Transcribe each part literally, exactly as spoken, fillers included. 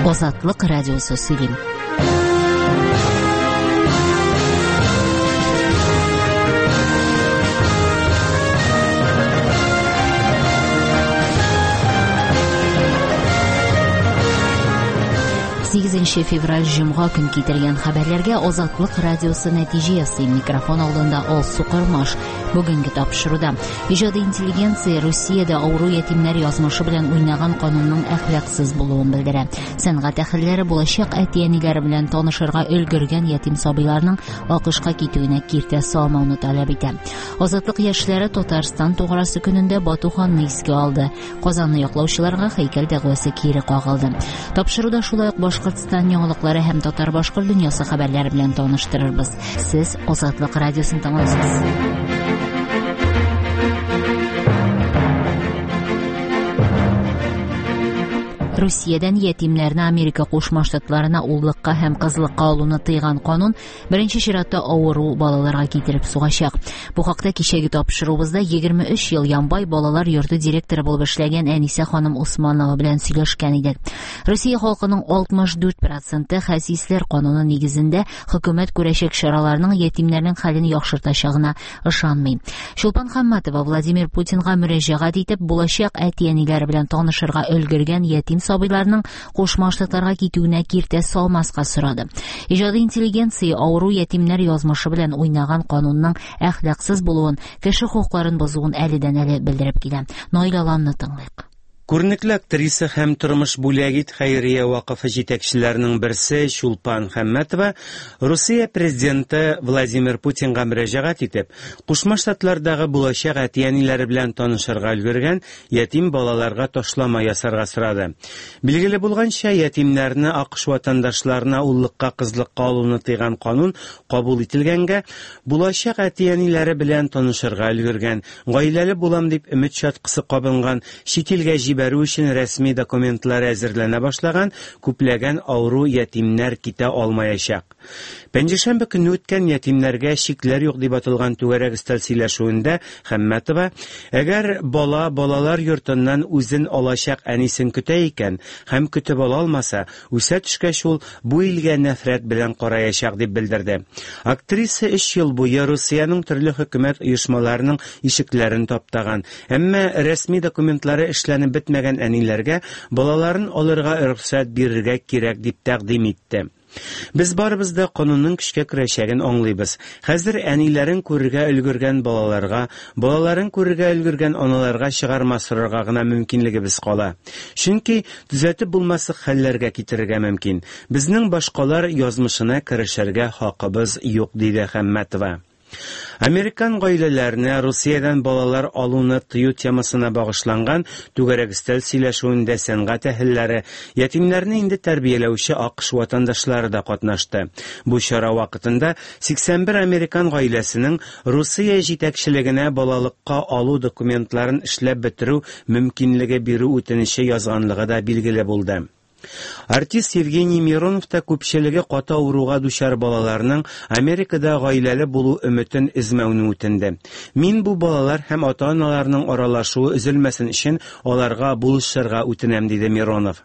Азатлык радиосы сөйлим. сигезенче февраль җомга көн китергән хәбәрләргә Азатлык радиосы нәтиҗә ясый. Микрофон алдында Алсу Кырмаш. Бүгенге тапшыруда иҗади интеллигенция Россиядә авыру ятимнәр язмышы белән уйнаган канунның әхлаксыз булуын белдерә. Сәнгать әһелләре булачак әти-әниләре белән танышырга өлгергән ятим сабыйларның акышка китүенә киртә салмауны таләп итә. Азатлык яшьләре Татарстан туграсы көнендә Батуханны искә алды. Казанны яклаучыларга һәйкәл дәгъвасы кире кагылды. Тапшыруда шулай ук Башкортстан яңалыклары һәм татар-башкорт дөньясы хәбәрләре белән таныштырырбыз. Сез Азатлык радиосын тыңлыйсыз. Россиядән ятимнәрне Америка Кушма Штатларына уллыкка һәм кызлыкка алуны тыйган канун беренче чиратта авыру балаларга китереп сугачак. Бу хакта кичәге тапшырубызда егерме өч ел Янбай балалар йорты директоры булып эшләгән Әнисә ханым Усманова белән сөйләшкән идек. Россия халкының алтмыш дүрт проценты хәсисләр кануны нигезендә хөкүмәт күрәчәк чараларның ятимнәрнең хәлен яхшыртачагына ышанмый. Чулпан Хамматова Владимир Путинга мөрәҗәгать итеп булачак әти-әниләре белән танышырга өлгергән ятим сабыйларның Кушма Штатларга китүенә киртә салмаска сорады. Иҗади интеллигенция авыру ятимнәр язмышы белән уйнаган канунның әхлаксыз булуын, кеше хукукларын бозуын әледән-әле белдереп килә. Наилаланны тыңлыйк. Күренекле актриса һәм тормыш бүләгит хәйрия вакыфы җитәкчеләренең берсе Чулпан Хамматова Россия президенты Владимир Путинга мөрәҗәгать итеп, Кушма Штатлардагы булачак әти-әниләре белән танышырга өлгергән ятим балаларга ташлама ясарга сорады. Билгеле булганча, ятимнәрне АКШ ватандашларына уллыкка, кызлыкка алуны тыйган канун кабул ителгәнгә, булачак әти-әниләре белән танышырга өлгергән, гаиләле булам дип өмет чаткысы кабынган, чит илгә җибәрү өчен рәсми документлар әзерләнә башлаган күпләгән авыру ятимнәр китә алмаячак. Пәнҗешәмбе көнне үткән ятимнәргә чикләр юк дип атылган түгәрәк өстәл сөйләшүендә Хамматова, әгәр бала балалар йортыннан үзен алачак әнисен көтә икән һәм көтеп ала алмаса, үсә төшкәч ул бу илгә нәфрәт белән караячак дип белдерде. Актриса өч ел буе Россиянең төрле хөкүмәт оешмаларының ишекләрен таптаган, әмма рәсми документлары эшләнеп бетмәгән әниләргә балаларын алырга рөхсәт бирергә кирәк дип тәкъдим итте. Без барыбыз да канунның көчкә керәчәген аңлыйбыз. Хәзер әниләрен күрергә өлгергән балаларга, балаларын күрергә өлгергән аналарга чыгарма сорарга гына мөмкинлегебез кала. Чөнки төзәтеп булмаслык хәлләргә китерергә мөмкин. Безнең башкалар язмышына керешергә хакыбыз юк, диде Хамматова. Американ гаиләләренә Россиядән балалар алуны тыю темасына багышланган түгәрәк өстәл сөйләшүендә сәнгать әһелләре, ятимнәрне инде тәрбияләүче АКШ ватандашлары да катнашты. Бу чара вакытында сиксән бер американ гаиләсенең Россия җитәкчелегенә балалыкка алу документларын эшләп бетерү мөмкинлеге бирү үтенече язганлыгы да билгеле булды. Артист Евгений Миронов та күпчелеге каты авыруга дучар балаларның Америкада гаиләле булу өмөтен измәүне үтенде. Мин бу балалар һәм ата-аналарның аралашуы өзелмәсен өчен аларга булышырга үтенәм, диде Миронов.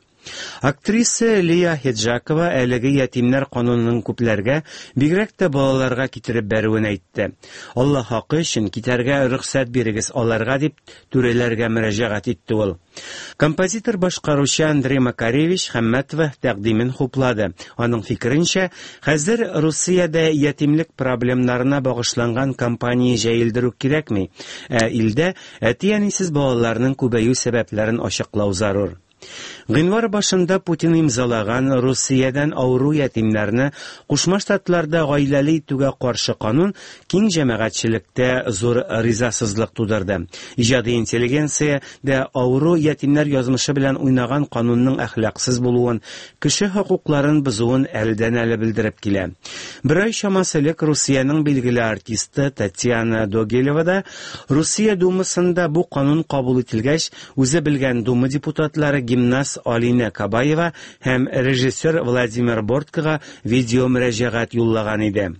Актриса Лия Хеджакова әлеге ятимнәр канунының күпләргә, бигрәк тә балаларга китереп бәрүен әйтте. Аллаһ хакы өчен китәргә рөхсәт бирегез аларга дип түрәләргә мөрәҗәгать итте ул. Композитор башкаручы Андрей Макаревич Хамматова тәкъдимен хуплады. Аның фикеренчә, хәзер Россиядә ятимлек проблемнарына багышланган кампания җәелдерү кирәкми, ә илдә әти-әнисез балаларның күбәю сәбәпләрен ачыклау зарур. Гыйнвар башында Путин имзалаган Россиядән авыру ятимнәрне Кушма Штатларда гаиләле итүгә каршы канун киң җәмәгатьчелектә зур ризасызлык тудырды. Иҗади интеллигенция дә авыру ятимнәр язмышы белән уйнаган канунның әхлаксыз булуын, кеше хокукларын бозуын әлдән-әле белдереп килә. Бер ай чамасы элек Россиянең билгеле артисты Татьяна Догилева да Россия думасында бу канун кабул ителгәч, үзе белгән дума депутатлары гимнаст Алина Кабаева һәм режиссер Владимир Борткага видео мөрәҗәгать юллаган иде.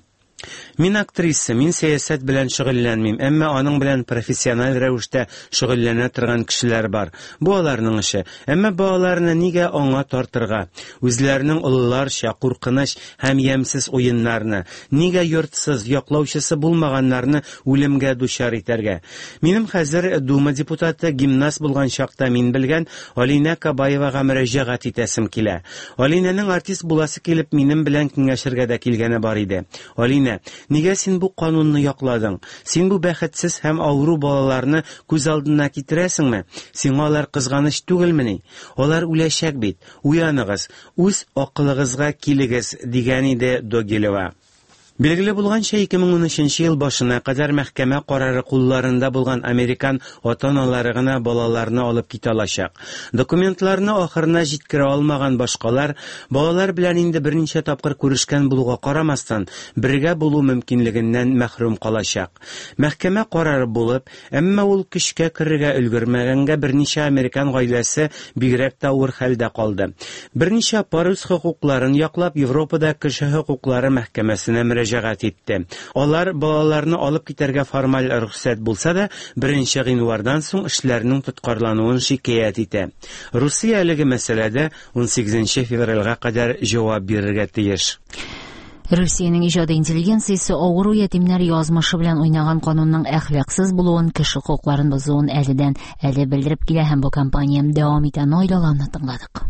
Мин актриса, мин сәясәт белән шөгыльләнмим, әмма аның белән профессиональ рәвештә шөгыльләнә торган кешеләр бар. Бу аларның эше. Әмма балаларны нигә аңа тартырга? Үзләренең олыларча куркыныч һәм ямьсез уеннарны, нигә йортсыз, яклаучысы булмаганнарны үлемгә дучар итәргә? Минем хәзер Дума депутаты гимнаст булган чакта мин белгән Алина Кабаевага мөрәҗәгать итәсем килә. Алинәнең артист буласы килеп минем белән киңәшергә дә килгәне бар иде. Алина, нигә син бу канунны якладың? Син бу бәхетсез һәм авыру балаларны күз алдына китерәсеңме? Сиңа алар кызганыч түгелмени? Алар үләчәк бит. Уяныгыз, үз акылыгызга килегез, дигән иде Догилева. Билгеле булганча ике мең унөченче ел башына кадәр мәхкәмә карары кулларында булган американ ата-аналары гына балаларны алып китә алачак. Документларны ахырына җиткерә алмаган башкалар балалар белән инде берничә тапкыр күрешкән булуга карамастан бергә булу мөмкинлегеннән мәхрүм калачак. Мәхкәмә карары булып, әмма ул көчкә керергә өлгермәгәнгә берничә американ гаиләсе бигрәк тә авыр хәлдә калды. Берничә пар үз хокукларын яклап Европада кеше хокуклары мәхкәмәсенә мөрәҗәгать итте. Алар балаларны алып китәргә формаль рөхсәт булса да, беренче гыйнвардан соң эшләрнең тоткарлануын шикаят итә. Русия әлеге мәсьәләдә ун сигезенче февральгә кадәр җавап бирергә тиеш. Русиянең иҗади интеллигенциясе авыру ятимнәр язмышы белән уйнаган канунның әхлаксыз булуын, кеше хокукларын бозуын әледән әле белдереп килә һәм бу кампания дәвам итә. Нойлаларны тыңладык.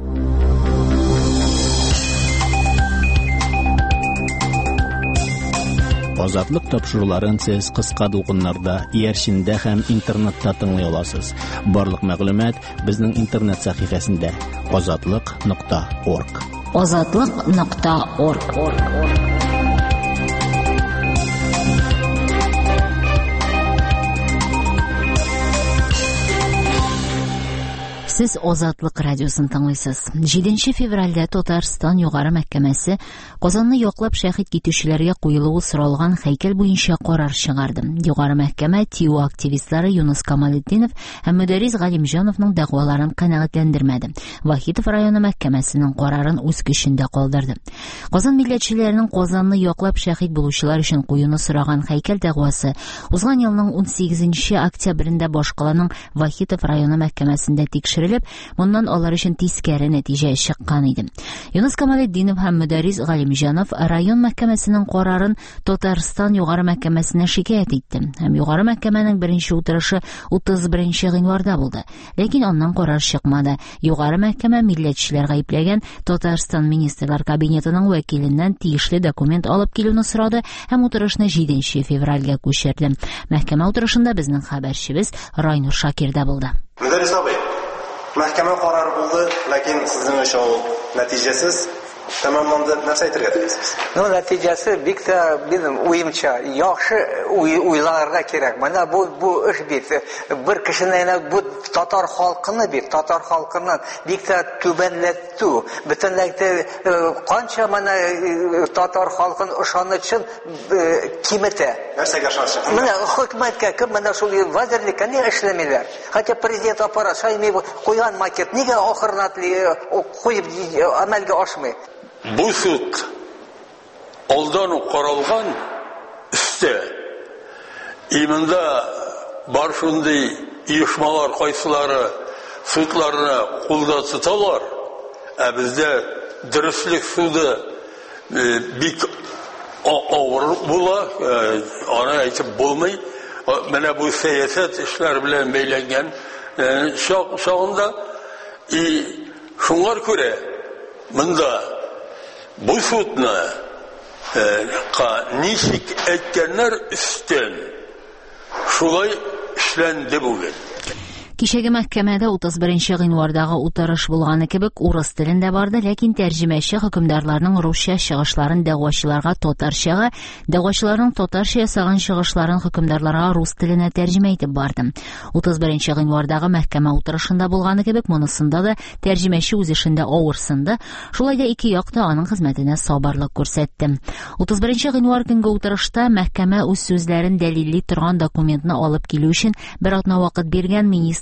Азатлык тапшыруларын сез кыска дулкыннарда, иярчиндә һәм интернетта тыңлый аласыз. Барлык мәгълүмат безнең интернет сәхифәсендә азатлык нокта орг. азатлык нокта орг. Сез Азатлык радиосын тыңлыйсыз. җиденче февральдә Татарстан югары мәхкәмәсе Казанны яклап шәһид китүчеләргә куелуы соралган һәйкәл буенча карар чыгарды. Югары мәхкәмә ТИУ активистлары Юнус Камалетдинов һәм Мөдәрис Галимҗановның дәгъваларын канәгатьләндермәде. Вахитов районы мәхкәмәсенең карарын үз көчендә калдырды. Казан милләтчеләренең Казанны яклап шәһид булучылар өчен куюны сораган һәйкәл дәгъвасы узган елның ун сигезенче октябрендә башкаланың Вахитов районы мәхкәмәсендә тикшерелеп, моннан алар өчен тискәре нәтиҗә чыккан иде. Юнус Камалетдинов һәм Мөдәрис Галимҗанов район мәхкәмәсенең карарын Татарстан югары мәхкәмәсенә шикаят итте. Һәм югары мәхкәмәнең беренче утырышы утыз беренче гыйнварда булды. Ләкин аннан карар чыкмады. Югары мәхкәмә милләтчеләр гаепләгән Татарстан министрлар кабинетының вәкиленнән тиешле документ алып килүне сорады һәм утырышны җиденче февральгә күчерде. Мәхкәмә утырышында безнең хәбәрчебез Райнур Шакир да булды. Мөдәрис абый, мәхкәмә карары булды, ләкин сезнең эш ул нәтиҗәсез тәмамланды. Нәрсә әйтергә телисез? Ну, нәтиҗәсе бик тә минем уемча яхшы уйларга кирәк. Менә бу бу эш бит бер кешенең бу татар халкыны бит, татар халкыннан бик тә түбәнләтү. Бөтенләйгә канча менә татар халкын ышанычын киметә. Нәрсәгә ышаныч? Менә хөкүмәткә кем менә шул вазирлыкка ни эшләмиләр? Хәтта президент аппарат шаймый куйган макет нигә ахырына куеп әмәлгә ашмый? Bu суд алдан каралган үсте. Именно бар шундый оешмалар кайсылары судларны кулда тоталар. Ә бездә дөрестлек суды бик авыр була, аны әйтеп булмый. Менә бу сәясәт эшләр белән бәйләнгән шагында и шуңар күрә монда bu судны ничек әйткәннәр өстен шулай эшләнде бүген. Кичәге мәхкәмәдә утыз беренче гыйнвардагы утырыш булганы кебек урыс телендә барды, ләкин тәрҗемәче хөкемдарларның русча чыгышларын дәгъвачыларга татарчага, дәгъвачыларның татарча ясаган чыгышларын хөкемдарларга рус теленә тәрҗемә итеп барды. утыз беренче гыйнвардагы мәхкәмә утырышында булганы кебек монысында да тәрҗемәче үз эшендә авырсынды. Шулай да ике як та аның хезмәтенә сабырлык күрсәтте. утыз беренче гыйнвар көнге утырышта мәхкәмә үз сүзләрен дәлилли торган документны алып килү өчен бер атна вакыт биргән министр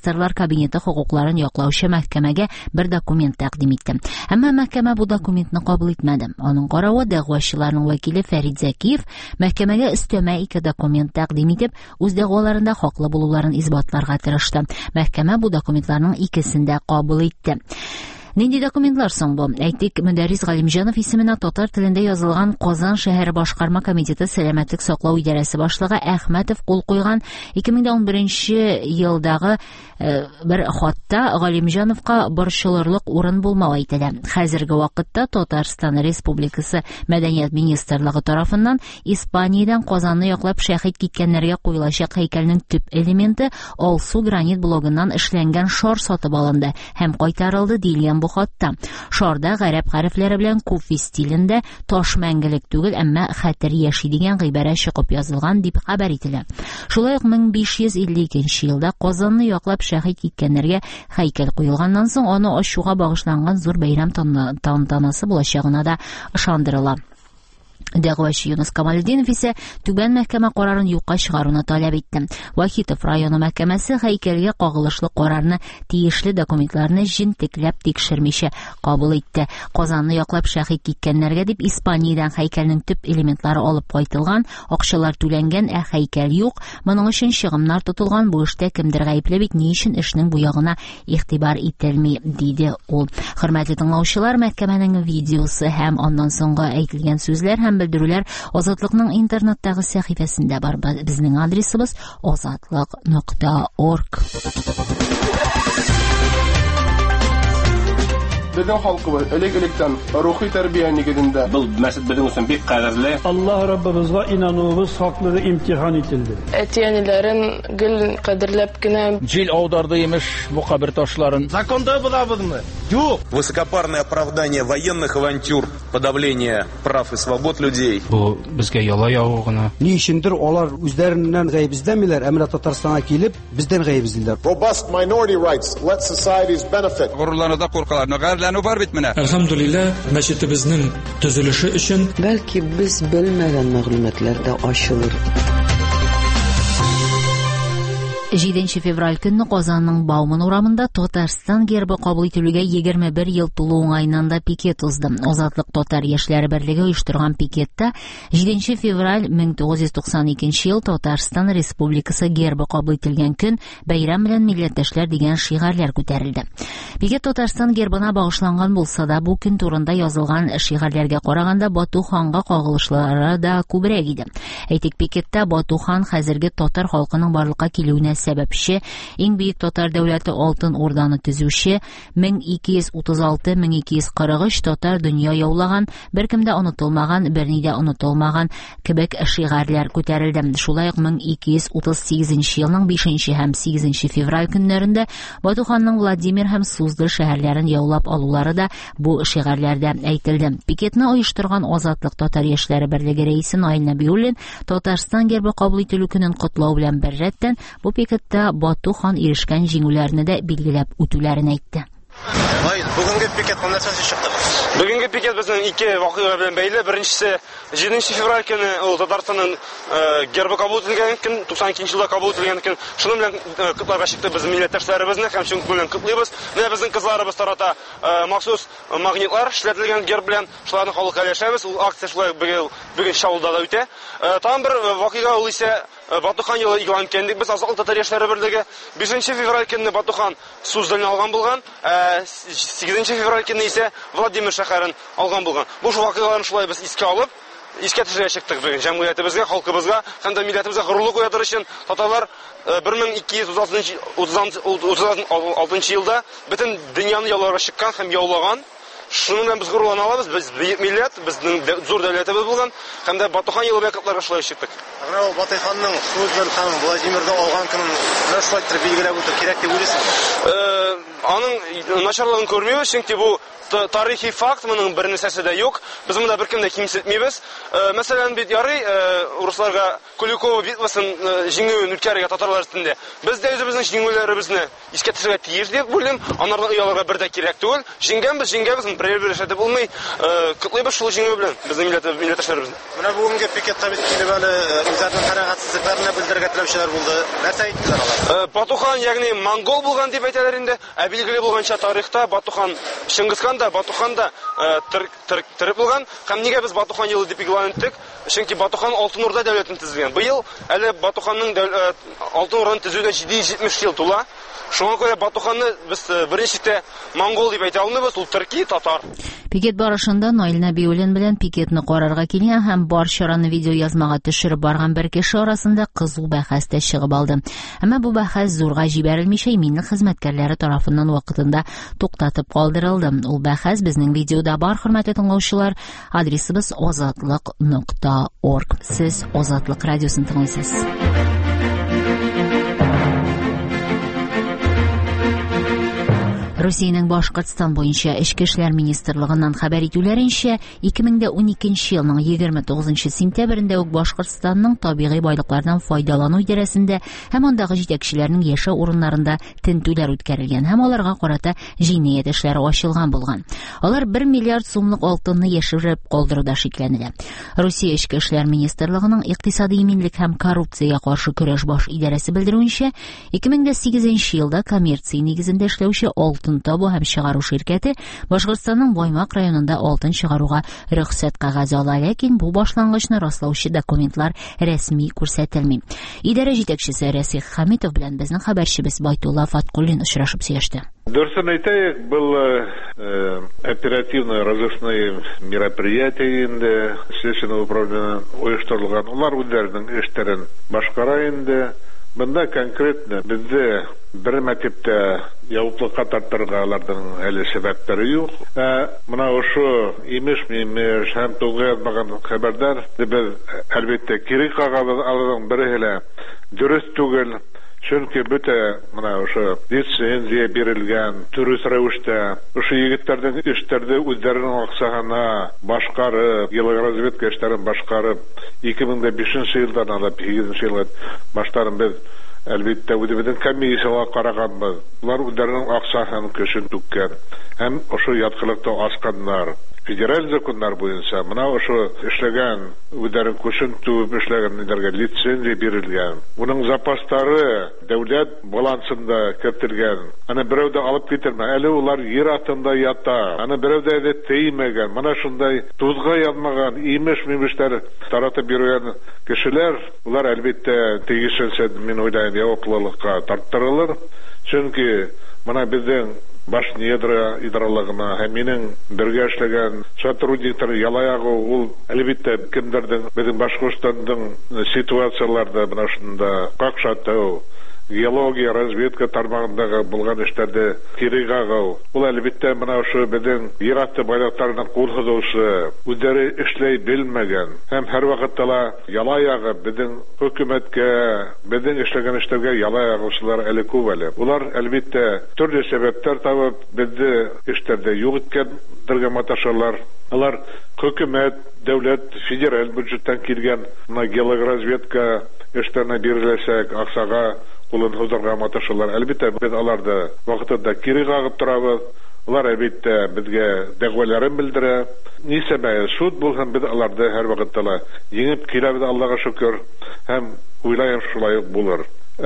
министрлар кабинеты хукукларын яклаучы мәхкәмәгә бер документ тәкъдим итте. Әмма мәхкәмә бу документны кабул итмәде. Аның каравы, дәгъвачыларның вәкиле Фәрид Зәкиев мәхкәмәгә өстәмә ике документ тәкъдим итеп, үз дәгъваларында хаклы булуларын исбатларга тырышты. Мәхкәмә бу документларның икесен дә кабул итте. Нинди документлар соң бу? Әйтик, Мөдәррис Галимҗанов исеменә татар телендә язылган Казан шәһәр башкарма комитеты сәламәтлек саклау идарәсе башлыгы Әхмәтов кул куйган ике мең унберенче елдагы э, бер хатта Галимҗановка борчылырлык урын булмау әйтелә. Хәзерге вакытта Татарстан Республикасы Мәдәният министрлыгы тарафыннан Испаниядән Казанны яклап шәһид киткәннәргә куелачак һәйкәлнең төп элементы Алсу гранит блогыннан эшләнгән шар сатып алынды һәм кайтарылды диелгән бу хатта. Шарда гарәп хәрефләре белән куфи стилендә таш мәңгелек түгел, әмма хәтер яши дигән гыйбарә чыгып язылган дип хәбәр ителә. Шулай ук мең биш йөз илле икенче елда Казанны яклап шәһид киткәннәргә һәйкәл куелганнан соң аны ачуга багышланган зур бәйрәм тантанасы булачагына да ышандырыла. Дәгъвачы Юнус Камалетдинов исә түбән мәхкәмә карарын юкка чыгаруны таләп итте. Вахитов районы мәхкәмәсе һәйкәлгә кагылышлы карарны тиешле документларны җентекләп тикшермичә кабул итте. Казанны яклап шәһид киткәннәргә дип Испаниядән һәйкәлнең төп элементлары алып кайтылган, акчалар түләнгән, ә һәйкәл юк. Моның өчен чыгымнар тотылган, бу эштә кемдер гаепле бит, ни өчен эшнең бу ягына игътибар ителми, диде ул. Хөрмәтле тыңлаучылар, мәхкәмәнең видеосы һәм аннан соңгы әйтелгән сүзләр һәм белдерүләр Азатлыкның интернеттагы сәхифәсендә бар. Безнең адресыбыз азатлык нокта орг. Безнең халкыбыз элек-электән рухи тәрбия нигезендә. Бу мәсҗид безнең өчен бик кадерле. Аллаһ Раббыбызга инануыбыз хаклыгы имтихан ителде. Әтиәниләрен гел кадерләп кенә Җил аударды имеш бу кабер ташларын. Законда булабызмы? Юк. Высокопарное оправдание военных авантюр, подавление прав и свобод людей. Бу безгә яла ягу гына. Ни өчендер алар үзләреннән гаеп эзләмиләр, әмма Татарстанга килеп бездән гаеп эзлиләр. Robust minority rights let societies benefit. Горурларда куркалар, гайрләнү бар бит менә. Әлхәмдүлилләh, мәчетебезнең төзелеше өчен бәлки без белмәгән мәгълүматлар да ачылыр. җиденче февраль көнне Казанның Бауман урамында Татарстан гербы кабул ителүгә егерме бер ел тулу уңаеннан да пикет узды. Азатлык татар яшьләре берлеге оештырган пикетта җиденче февраль мең тугыз йөз туксан икенче ел Татарстан Республикасы гербы кабул ителгән көн, бәйрәм белән милләттәшләр дигән шигарләр күтәрелде. Пикет Татарстан гербына багышланган булса да, бу көн турында язылган шигарләргә караганда Бату ханга кагылышлары да күбрәк иде. Әйтик, пикетта Бату хан хәзерге татар халкының барлыкка килүенә сәбәпче, иң бөек татар дәүләте Алтын Урданы төзүче, мең ике йөз утыз алты - мең ике йөз кырык өч татар дөнья яулаган, беркемдә онытылмаган, берни дә онытылмаган кебек шигарләр күтәрелде. Шулай ук мең ике йөз утыз сигезенче елның бишенче һәм сигезенче февраль көннәрендә Бату ханның Владимир һәм Суздаль шәһәрләрен яулап алулары да бу шигарләрдә әйтелде. Пикетны оештырган Азатлык татар яшьләре берлеге рәисе Наил Нәбиуллин Татарстан гербы кабул ителү көнен котлау белән беррәттән бу пикетта Бату хан ирешкән җиңүләрне дә билгеләп үтүләрен әйтте. Бүгенге пикет нәрсә чыкты? Бүгенге пикет безнең ике вакыйга белән бәйле. Беренчесе җиденче февраль көне ул Татарстанның гербы кабул ителгән көн, туксан икенче елда кабул ителгән көн. Шуның белән котларга чыкты без милләттәшләребезне һәм шуның белән котлыйбыз. Менә безнең кызларыбыз тарата махсус магнитлар эшләтелгән герб белән шуларны халыкка өләшәбез. Ул акция шулай бүген Шаулда да үтә. Тагын бер вакыйга ул исә Бату хан елы игълан иткәндек без Азатлык татар яшьләре берлеге. бишенче февраль көнне Бату хан Суздальны алган булган, сигезенче февраль көнне исә Владимир шәһәрен алган булган. Бу вакыйгаларны шулай без искә алып, искә төшерә чыктык бүген җәмгыятебезгә, халкыбызга һәм дә милләтебезгә горурлык уятыр өчен татарлар бер мең ике йөз утыз алтынчы елда бөтен дөньяны яуларга чыккан һәм яулаган. Шуның белән без горурлана алабыз. Без бөек милләт, безнең зур дәүләтебез булган һәм дә Бату хан елы белән котларга шулай чыктык. Менә ул Бату ханның Суздаль һәм Владимирда алган көнен нәрсә итеп билгеләп үтә кирәк дип уйлыйсыз? Аның начарлыгын күрмибез, чөнки бу тарихи факт, моның бер нәрсәсе дә юк. Без монда беркем дә кимсетмибез. Мәсәлән, бит ярый русларга Куликова битвасын җиңүен үткәрергә татарлар өстендә. Без дә үзебезнең җиңүләребезне искә төшерергә тиеш дип уйлыйм. Анарны ояларга бер дә кирәк түгел. Җиңгәнбез, җиңгәнбез, берәр-бер эшләтеп булмый. Котлыйбыз шул җиңү белән безнең милләттәшләребезне. Менә бүгенге пикетка без килеп әле үзләренең канәгатьсезлекләрен белдерергә теләүчеләр булды. Нәрсә әйттеләр алар? Батухан, ягъни монгол булган дип әйтәләр инде. Ә билгеле булганча тарихта Батухан, Чингисхан да, Батухан да тереп булган. Һәм нигә без Батухан елы дип игълан иттек? Чөнки Батухан Алтын Урда дәүләтен төзегән. Быел әле Батуханның Алтын Урданы төзүенә җиде йөз җитмеш ел тула. Шуңа күрә Батуханны без беренчедә монгол дип әйтә алмыйбыз, ул төрки, татар. Пикет барышында Наил Нәбиуллин белән пикетны карарга килгән һәм бар чараны видеоязмага төшереп барган бер кеше арасында кызу бәхәс тә чыгып алды. Әмма бу бәхәс зурга җибәрелмичә миннең хезмәткәрләре тарафыннан вакытында туктатып калдырылды. Ул бәхәс безнең видеода бар, хөрмәтле тыңлаучылар. Адресыбыз озатлык нокта орг. Сез Азатлык радиосын тыңлыйсыз. Русиянең Башкортстан буенча Эчке эшләр министрлыгыннан хәбәр итүләренчә, ике мең уникенче елның егерме тугызынчы сентябрендә үк Башкортстанның табигый байлыклардан файдалану идарәсендә һәм андагы җитәкчеләрнең яшәү урыннарында тентүләр үткәрелгән һәм аларга карата җинаять эшләре ачылган булган. Алар бер миллиард сумлык алтынны яшереп калдыруда шикләнелә. Русия Эчке эшләр министрлыгының икътисади иминлек һәм коррупциягә каршы көрәш баш идарәсе белдерүенчә, ике мең сигезенче елда коммерция нигезендә эшләүче алтын табу һәм чыгару ширкәте Башкортстанның Баймак районында алтын чыгаруга рөхсәт кәгазе ала, ләкин бу башлангычны раслаучы документлар рәсми күрсәтелми. Идарә җитәкчесе Рәсих Хәмитов белән безнең хәбәрчебез Байтулла Фаткуллин очрашып сөйләште. Дөресен әйтәйек, был э, оперативно-розыскное мероприятие инде Следственного управления оештырылган. Улар үзләренең эшләрен башкара инде. Бында конкретно бездә бер мәктәптә яуаплыкка тартырга аларның әле сәбәпләре юк. Ә менә ошо имеш-мимеш һәм тугы язмаган хәбәрдар без әлбәттә кире кагабыз аларның бере дөрес түгел. Чөнки бөтә менә ошо лицензия бирелгән дөрес рәвештә ошо егетләрнең эшләрдә үзләренең аксагына башкарып, елгы разведка эшләрен башкарып, ике мең бишенче елдан алып сигезенче елга баштарын без әлбәттә үзебезнең комиссиягә караганбыз. Улар үзләренең аксасын көчен түккән һәм ошо яткылыкта асканнар. Федераль законнар буенча менә ошо эшләгән үзләрен көчен түп эшләгән нидәргә лицензия бирелгән. Уның запастары дәүләт балансында кертелгән. Аны берәү дә алып китермә. Әле улар ер астында ята. Аны берәү дә теймәгән. Менә шундай тузга язмаган имеш-мимештәр таратып биргән кешеләр, улар әлбәттә тегешенчә мин уйлыйм яуаплылыкка тарттырылыр. Чөнки менә безнең баш недра идаралыгына һәм минең бергә эшләгән сотрудниклар ялаягы ул әлбәттә кемдердән безнең Башкортстанның ситуацияләрдә менә шунда какшату, геология, разведка тармагындагы булган эшләрдә кире кагу. Ул әлбәттә менә ошо безнең ер асты байлыкларына кул хозушы, үзләре эшләй белмәгән һәм һәр вакытта ялаягы безнең хөкүмәткә, безнең эшләгән эшләргә ялаягылар әле күп әле. Улар әлбәттә төрле сәбәпләр табып безне эшләрдә юк иткән дәргә маташалар. Алар хөкүмәт, дәүләт, федераль бюджеттан килгән менә геологик разведка эшләренә биреләчәк аксага кулын хозурга маташалар. Әлбәттә без аларда вакытында кире кагып торабыз. Алар әлбәттә безгә дәгъваларын белдерә. Ни сәбәбе суд булган без аларда һәр вакытта еңеп киләбез, Аллага шөкер, һәм уйлаем шулай булыр.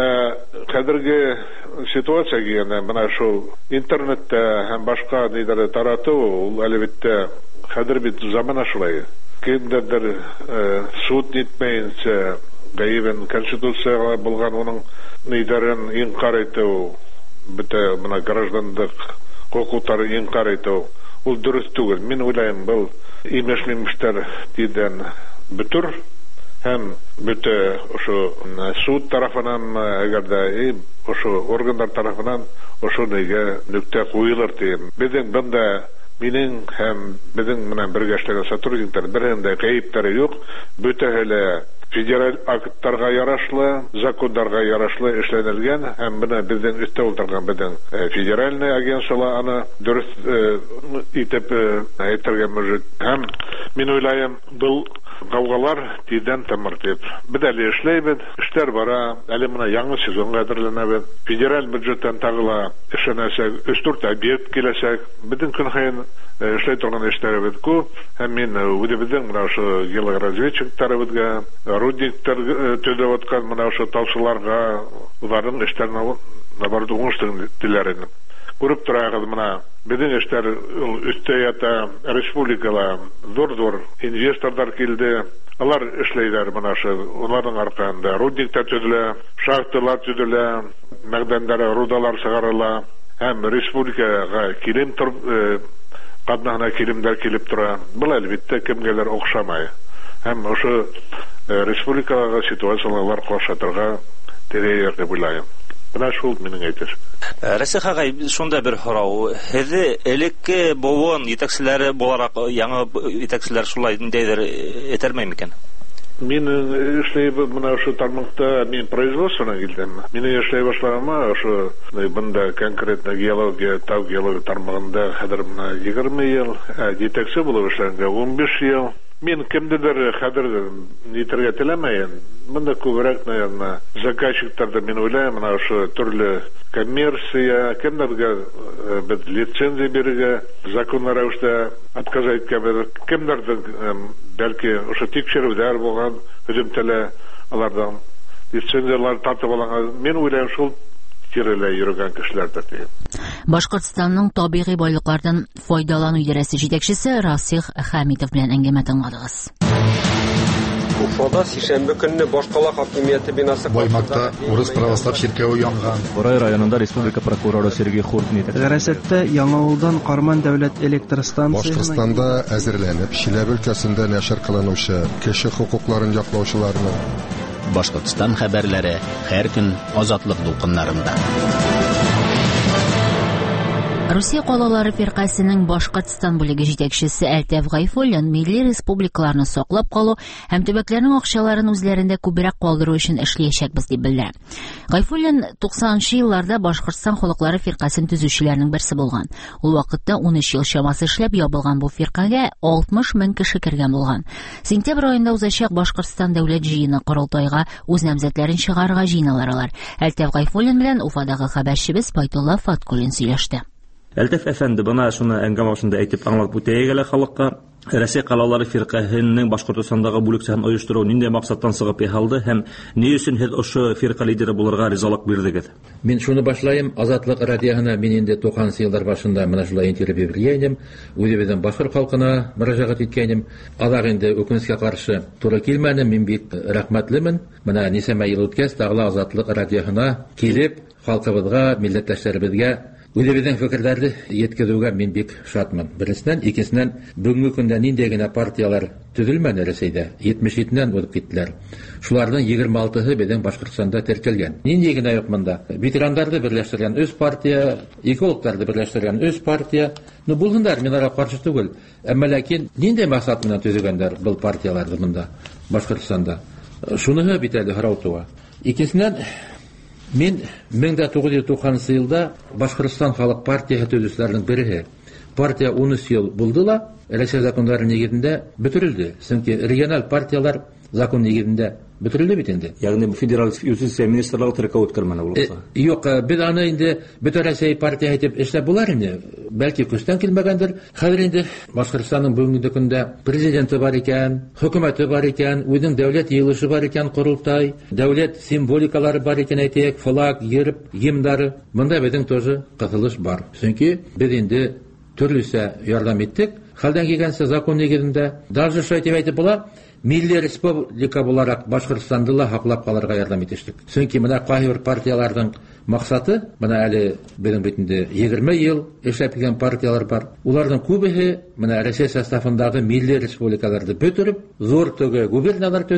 Хәзерге ситуациягә янә менә шул интернетта һәм башка нидер тарату, ул әлбәттә хәзер бит замана шулай. Кемдер суд нитмәенчә гаибен конституциягә булган уның нидерен инкар итү, бөтә менә гражданлык хокукларын инкар итү, ул дөрес түгел. Мин уйлыйм, бу имеш-мимештәр тидән бөтер һәм бөтә ошо суд тарафынан, әгәр дә ошо органнар тарафынан ошо нигә нөктә куелыр дим. Безнең бында минең һәм безнең менән бергә эшләгән сотрудниклар берендә гаипләре юк. Бөтәһе федераль актларга ярашлы, законнарга ярашлы эшләнелгән һәм менә безнең өстә утырган безнең федеральный агентство аны дөрес итеп әйтергә мөҗит. Һәм мин уйлыйм, бу Калгалар тиздән тәмертеп. Без әле эшләйбез, эшләр бара, әле менә яңа сезонга әзерләнәбез. Федераль бюджеттан тагыла эшләнәчәк, өч дүрт объект киләчәк. Безнең көн һаен эшләй торган эшләребез күп. Һәм мин үзебезнең менә шу геологоразведчикларыбызга, рудниктар төзеп аткан менә шу талчыларга уларның эшләренә набарды уңыштын теләрен күреп торагыз. Менә безнең эшләр өстә ята, республикала зур-зур инвесторлар килде. Алар эшләйләр менә шу, уларның аркасында рудниктар төзелә, шахталар төзелә, мәгъдәннәр, рудалар чыгарыла. Һәм республикага килем катнагына килемдәр килеп тора. Бу әлбәттә кемгәлер охшамай. Һәм ошо республикага ситуациялар кошатырга тирәяр дип уйлыйм. Менә шул минең әйтер. Рәсих агай, шунда бер һорау. Һеҙ элекке быуын етәкселәре буларак яңа етәкселәр шулай ниндәйҙер этәрмәй микән? Мин эшләйбез менә шу тармакта, мин производствона килдем. Мин эшләй башлаганма, ошо бында конкретно геология, тау геология тармагында хәзер менә егерме ел, жетекче булып эшләгәнгә он биш ел. Мин кемдедер хәзер нитәргә теләмәйем. Монда күбрәк, наверное, заказчикларда мин уйлыйм, менә ошо төрле коммерция, кемдәргә без лицензия бирергә, законлы рәвештә отказать итәргә, кемдәрдән бәлки ошо тикшерүләр булган, һөҗүмтәләр алардан лицензиялар тартып алган. Мин уйлыйм, шул тирәлә йөргән кешеләрдә. Башкортстанның табигый байлыклардан файдалану идарәсе җитәкчесе Расих Хәмитов белән әңгәмә тыңладыгыз. Уфада сишәмбе көнне башкала хакимияте бинасы Баймакта урыс православ чиркәүе янган. Борай районында республика прокуроры Сергей Хуртин итә. Гәрәсәттә Яңавылдан Карман дәүләт электр станциясына Башкортстанда әзерләнеп, Чиләбе өлкәсендә нәшер кылынучы кеше хукукларын яклаучыларның Башкортстан хәбәрләре һәр көн азатлык дулкыннарында. Русия калалары фиркасының Башкортстан бүлеге җитәкчесе Әлтәф Гайфуллин милли республикаларны саклап калу һәм төбәкләрнең акчаларын үзләрендә күбрәк калдыру өчен эшләячәкбез дип белдерә. Гайфуллин туксанынчы елларда Башкортстан халыклары фиркасын төзүчеләрнең берсе булган. Ул вакытта ун өч ел чамасы эшләп ябылган бу фиркага алтмыш мең кеше кергән булган. Сентябрь аенда узачак Башкортстан дәүләт җыены корылтайга үз намзәтләрен чыгарырга җыйналар алар. Әлтәф Гайфуллин белән Уфадагы хәбәрчебез Байтулла Фаткуллин сөйләште. Әлтәф әфәнде, бына шуны әңгәмә башында әйтеп аңлатып үтәйек әле халыкка. Россия калалары фиркаһының Башкортостандагы бүлекчәһен оештыру ниндәй максаттан сыгып яһалды һәм ни өчен һез ошо фирка лидеры булырга ризалык бирдегез? Мин шуны башлайым. Азатлык радиоһына мин инде туксанынчы еллар башында менә шулай интервью биргәнем. Үзебезнең башкорт халкына мөрәҗәгать иткәнем. Алар инде өкүнескә каршы туры килмәде. Мин бик рәхмәтлемен. Менә нисәмә ел үткәч, тагыла Азатлык радиоһына килеп, халкыбызга, милләттәшләребезгә үзебезнең фикерләрне yetkizүгә мин бик шатмын. Беренчедән, икенчедән, бүгенге көндә нинди генә партиялар төзелмәде Рәсәйдә, җитмеш җидедән узып киттеләр. Шуларның егерме алтыһы безнең Башкортстанда теркәлгән. Нинди генә юк монда. Ветераннарны берләштергән өч партия, экологларны берләштергән өч партия. Ну булганнар, мин ара каршы түгел. Әмма ләкин нинди максат менән төзегәннәр бу партияларны монда Башкортстанда? Шуны бит әле һорау туа. Икенчедән, мин мең дә тугыз йөз туксанынчы елда Башкортстан халык партиясы төзүчеләренең бере. Партия ун өч ел булды ла, Рәсәй законнары нигезендә бетерелде. Чөнки региональ партиялар закон нигезендә бетерелде бит инде. Ягъни федераль юстиция министрлыгы теркәү үткәрмәне булса. Юк, без аны инде бөтен Рәсәй партия итеп эшләп булар инде. Бәлки күстән килмәгәндер. Хәзер инде Башкортстанның бүгенге көндә президенты бар икән, хөкүмәте бар икән, үзенең дәүләт йыелышы бар икән, корылтай, дәүләт символикалары бар икән, әйтәйек, флаг, герб, гимннары. Монда безнең тоже катылыш бар. Чөнки без инде төрлесә ярдәм иттек. Хәлдән килгәнчә закон нигезендә, даже шулай дип әйтеп була, милли республика буларак Башкортстанды ла хаклап калырга ярдәм итештек. Чөнки менә кайбер партияларның максаты, менә әле безнең битендә егерме ел эшләп килгән партиялар бар. Уларның күбеһе менә Рәсәй составындагы милли республикаларны бөтереп, зур төге губерниялар төзеп,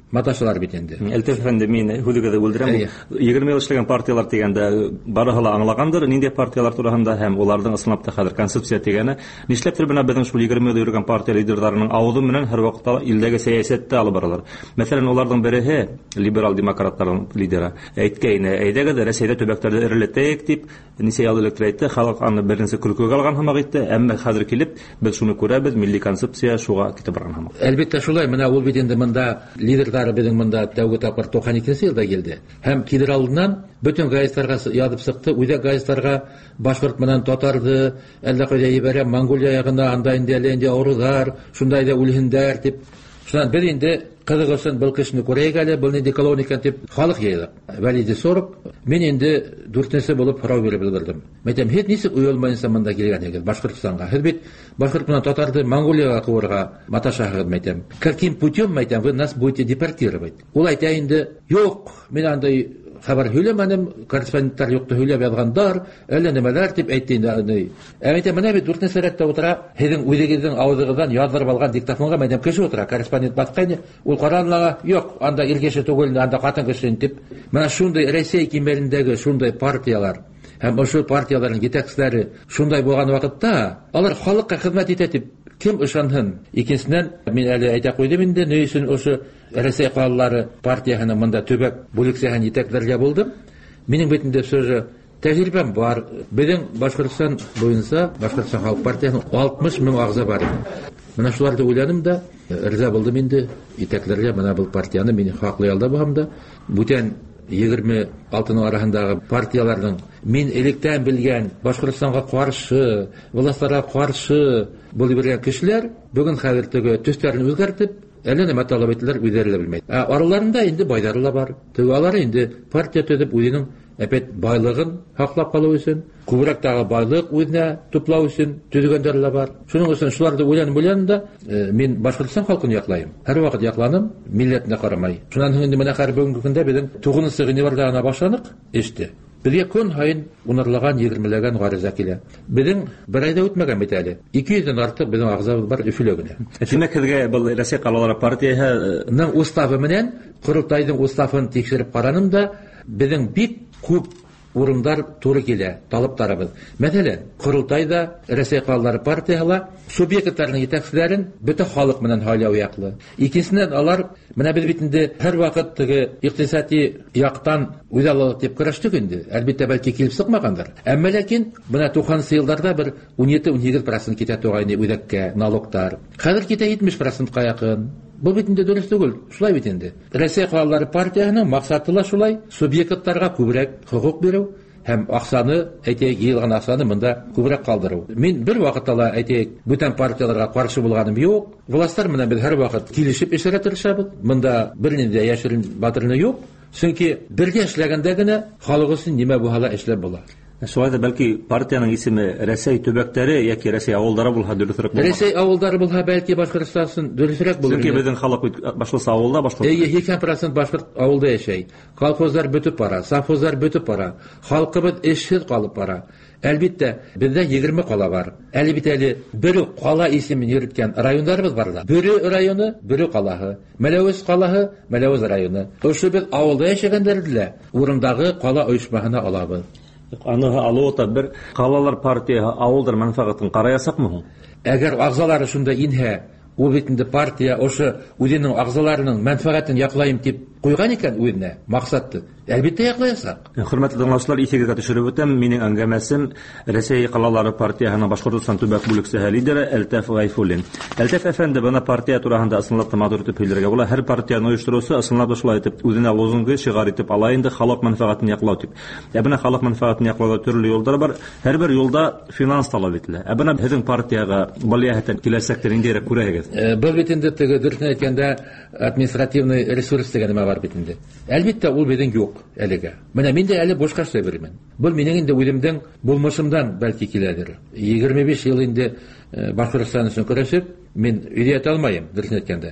маташалар бит инде. Әлтәф әфәнде, мин һүлегеҙҙе бүлдерәм. егерме ел эшләгән партиялар дигәндә барыһы ла аңлагандыр, ниндәй партиялар тураһында һәм уларҙың ысынлап та хәҙер концепция тигәне. Нишләптер бына беҙҙең шул егерме ел йөрөгән партия лидерҙарының ауыҙы менән һәр ваҡытта илдәге сәйәсәтте алып баралар. Мәҫәлән, уларҙың береһе, либерал-демократтарҙың лидеры, әйткәйне, әйҙәгеҙ Рәсәйҙә төбәктәрҙе эреләтәйек дип, нисә ял элек әйтте, халыҡ аны беренсе көлкөгә алған һымаҡ итте, әммә хәҙер килеп, беҙ шуны күрәбеҙ, милли концепция шуға китеп барған һымаҡ. Әлбиттә шулай, менә ул бит инде мында лидерҙары беҙҙең мында тәүге тапҡыр туҡсан икенсе йылда килде. Һәм килер алдынан бөтөн газеттарға яҙып сыҡты, үҙәк газеттарға башҡорт менән татарҙы, әллә ҡайҙа ебәрә, Монголия яғына, анда инде әле инде ауырыуҙар, шундай да үлһендәр тип. Шунан беҙ инде ҡыҙыҡ өсөн был кешене күрәйек әле, был нинди колония икән тип халыҡ йыйҙыҡ. Вәлиди Соров, мин инде дүртенсе булып һорау биреп өлгөрҙөм. Мәйтәм, һеҙ нисек уйылмайынса мында килгәнһегеҙ Башҡортостанға? Һеҙ бит башҡорт менән татарҙы Монголияға ҡыуырға маташаһығыҙ, мәйтәм. Каким путем, мәйтәм, вы нас будете депортировать? Ул әйтә инде, юҡ, мин андай хәбәр һөйләмәнем, корреспонденттар юҡты һөйләп яҙғандар, әллә нимәләр тип әйтте инде. Ә мәйтәм, менә бит дүртенсе рәттә ултыра, һеҙҙең үҙегеҙҙең ауыҙығыҙҙан яҙҙырып алған диктофонға мәйтәм кеше ултыра, корреспондент баҫҡайны, ул ҡаранлаға, юҡ, анда ир кеше түгел, анда ҡатын кеше тип. Менә шундай Рәсәй кимәлендәге шундай партиялар һәм ошо партияларның етәкселәре шундай булған ваҡытта, алар халыҡҡа хеҙмәт итә тип кем ышанһын? Икенсенән, мин әле әйтә ҡуйҙым инде, ни өсөн ошо Рәсәй ҡалалары партияһының мында төбәк бүлексәһен етәкләргә булдым. Минең бит инде сөзө тәжрибәм бар. Беҙҙең Башҡортостан буйынса, Башҡортостан халыҡ партияһының алтмыш мең ағза бар. Менә шуларҙы уйланым да, риза булдым инде етәкләргә менә был партияны, мин хаҡлый алда булһам да, бүтән егерме алтының араһындағы партияларның мин электән белгән Башҡортостанға ҡаршы, властарға ҡаршы булып биргән кешеләр бөгөн хәҙер теге төҫтәрен үҙгәртеп, әллә нәмә талап ителәр, үҙҙәре лә белмәй. Ә араларында инде байҙары ла бар. Теге алары инде партия төҙөп үҙенең әпәт байлығын һаҡлап ҡалыу өсөн, күберәк тағы байлыҡ үҙенә туплау өсөн төҙөгәндәр лә бар. Шуның өсөн шуларҙы уйланып уйланып да, мин Башҡортостан халҡын яҡлайым. Һәр ваҡыт яҡланым, милләтенә ҡарамай. Шунан һуң инде менә хәҙер бүгенге көндә беҙҙең туғыҙынсы ғинуарҙа ғына башланыҡ эште. Беҙгә көн һайын унарлаған, егермеләгән ғариза килә. Беҙҙең бер айҙа үтмәгән бит әле. Ике йөҙҙән артыҡ беҙҙең ағзабыҙ бар Өфөлә генә. Тимәк, һеҙгә был Рәсәй ҡалалары партияһының уставы менән ҡоролтайҙың уставын тикшереп ҡараным да, беҙҙең бик күп урындар туры килә, талаптарыбыҙ. Мәҫәлән, ҡоролтайҙа Рәсәй ҡалалары партияһы субъекттарының етәкселәрен бөтә халыҡ менән һайлау яҡлы. Икенсенән, алар, менә беҙ бит инде һәр ваҡыт теге иҡтисади яҡтан үҙаллы тип көрәштек инде. Әлбиттә, бәлки килеп сыҡмағандар. Әммә ләкин, бына туғанынсы йылдарҙа бер ун ете ун һигеҙ процент китә туғайны үҙәккә, налогтар. Хәҙер китә җитмеш процентҡа яҡын. Был бит инде дөрөҫ түгел, шулай бит инде. Рәсәй ҡалалары партияһының маҡсаты ла шулай, субъекттарға күберәк хоҡуҡ биреү һәм аҡсаны, әйтәйек, йыйылған аҡсаны мында күберәк ҡалдырыу. Мин бер ваҡытта ла, әйтәйек, бүтән партияларға ҡаршы булғаным юҡ. Властар менән беҙ һәр ваҡыт килешеп эшләргә тырышабыҙ. Мында бер ниндәй йәшерен батырыны юҡ. Сөнки бергә эшләгәндә генә халыҡ өсөн нимә булһа ла эшләп була. Шулай да бәлки партияның исеме Рәсәй төбәктәре яки Рәсәй ауылдары булһа дөрөҫөрәк булыр. Рәсәй ауылдары булһа, бәлки Башҡортостан өсөн дөрөҫөрәк булыр. Сөнки беҙҙең халыҡ башлыса ауылда, башҡорт. Эйе, һикһән процент башҡорт ауылда йәшәй. Колхоздар бөтөп бара, совхоздар бөтөп бара. Халҡыбыҙ эшһеҙ ҡалып бара. Әлбиттә, беҙҙә егерме ҡала бар. Әле бит әле Бөрө ҡала исемен йөрөткән райондарыбыҙ бар да. Бөрө районы, Бөрө ҡалаһы. Мәләүез ҡалаһы, Мәләүез районы. Ошо беҙ ауылда йәшәгәндәрҙе лә урындағы ҡала ойошмаһына алабыҙ. Аныһы алыуыта бер ҡалалар партияһы ауылдар мәнфәғәтен ҡараясаҡмы һуң? Әгәр ағзалары шунда инһә, ул бит инде партия ошо үҙенең ағзаларының мәнфәғәтен яҡлайым тип ҡуйған икән үҙенә маҡсатты. Әлбиттә яҡлаясаҡ. Хөрмәтле тыңлаусылар, иҫегеҙгә төшөрөп үтәм, минең әңгәмәсем Рәсәй ҡалалары партияһының Башҡортостан төбәк бүлексәһе лидеры Әлтәф Ғәйфуллин. Әлтәф әфәнде, бына партия тураһында ысынлап та матур итеп һөйләргә була. Һәр партияны ойоштороусы ысынлап та шулай итеп үҙенә лозунгы шиғар итеп ала инде, халыҡ мәнфәғәтен яҡлау тип. Ә бына халыҡ мәнфәғәтен яҡлауда төрлө юлдар бар. Һәр бер юлда финанс талап ителә. Ә бына һеҙҙең партияға был йәһәттән киләсәктә ниндәйерәк күрәһегеҙ? Был бит инде теге дөрөҫөн әйткәндә административный ресурс дигән нәмә бар бит инде. Әлбиттә, ул беҙҙең юҡ әлегә. Менә мин дә әле бушҡа эшләй бермен. Был минең инде үҙемдең булмышымдан бәлки киләдер. егерме биш йыл инде Башҡортостан өсөн көрәшеп, мин өйҙә ята алмайым, дөрөҫөн әйткәндә.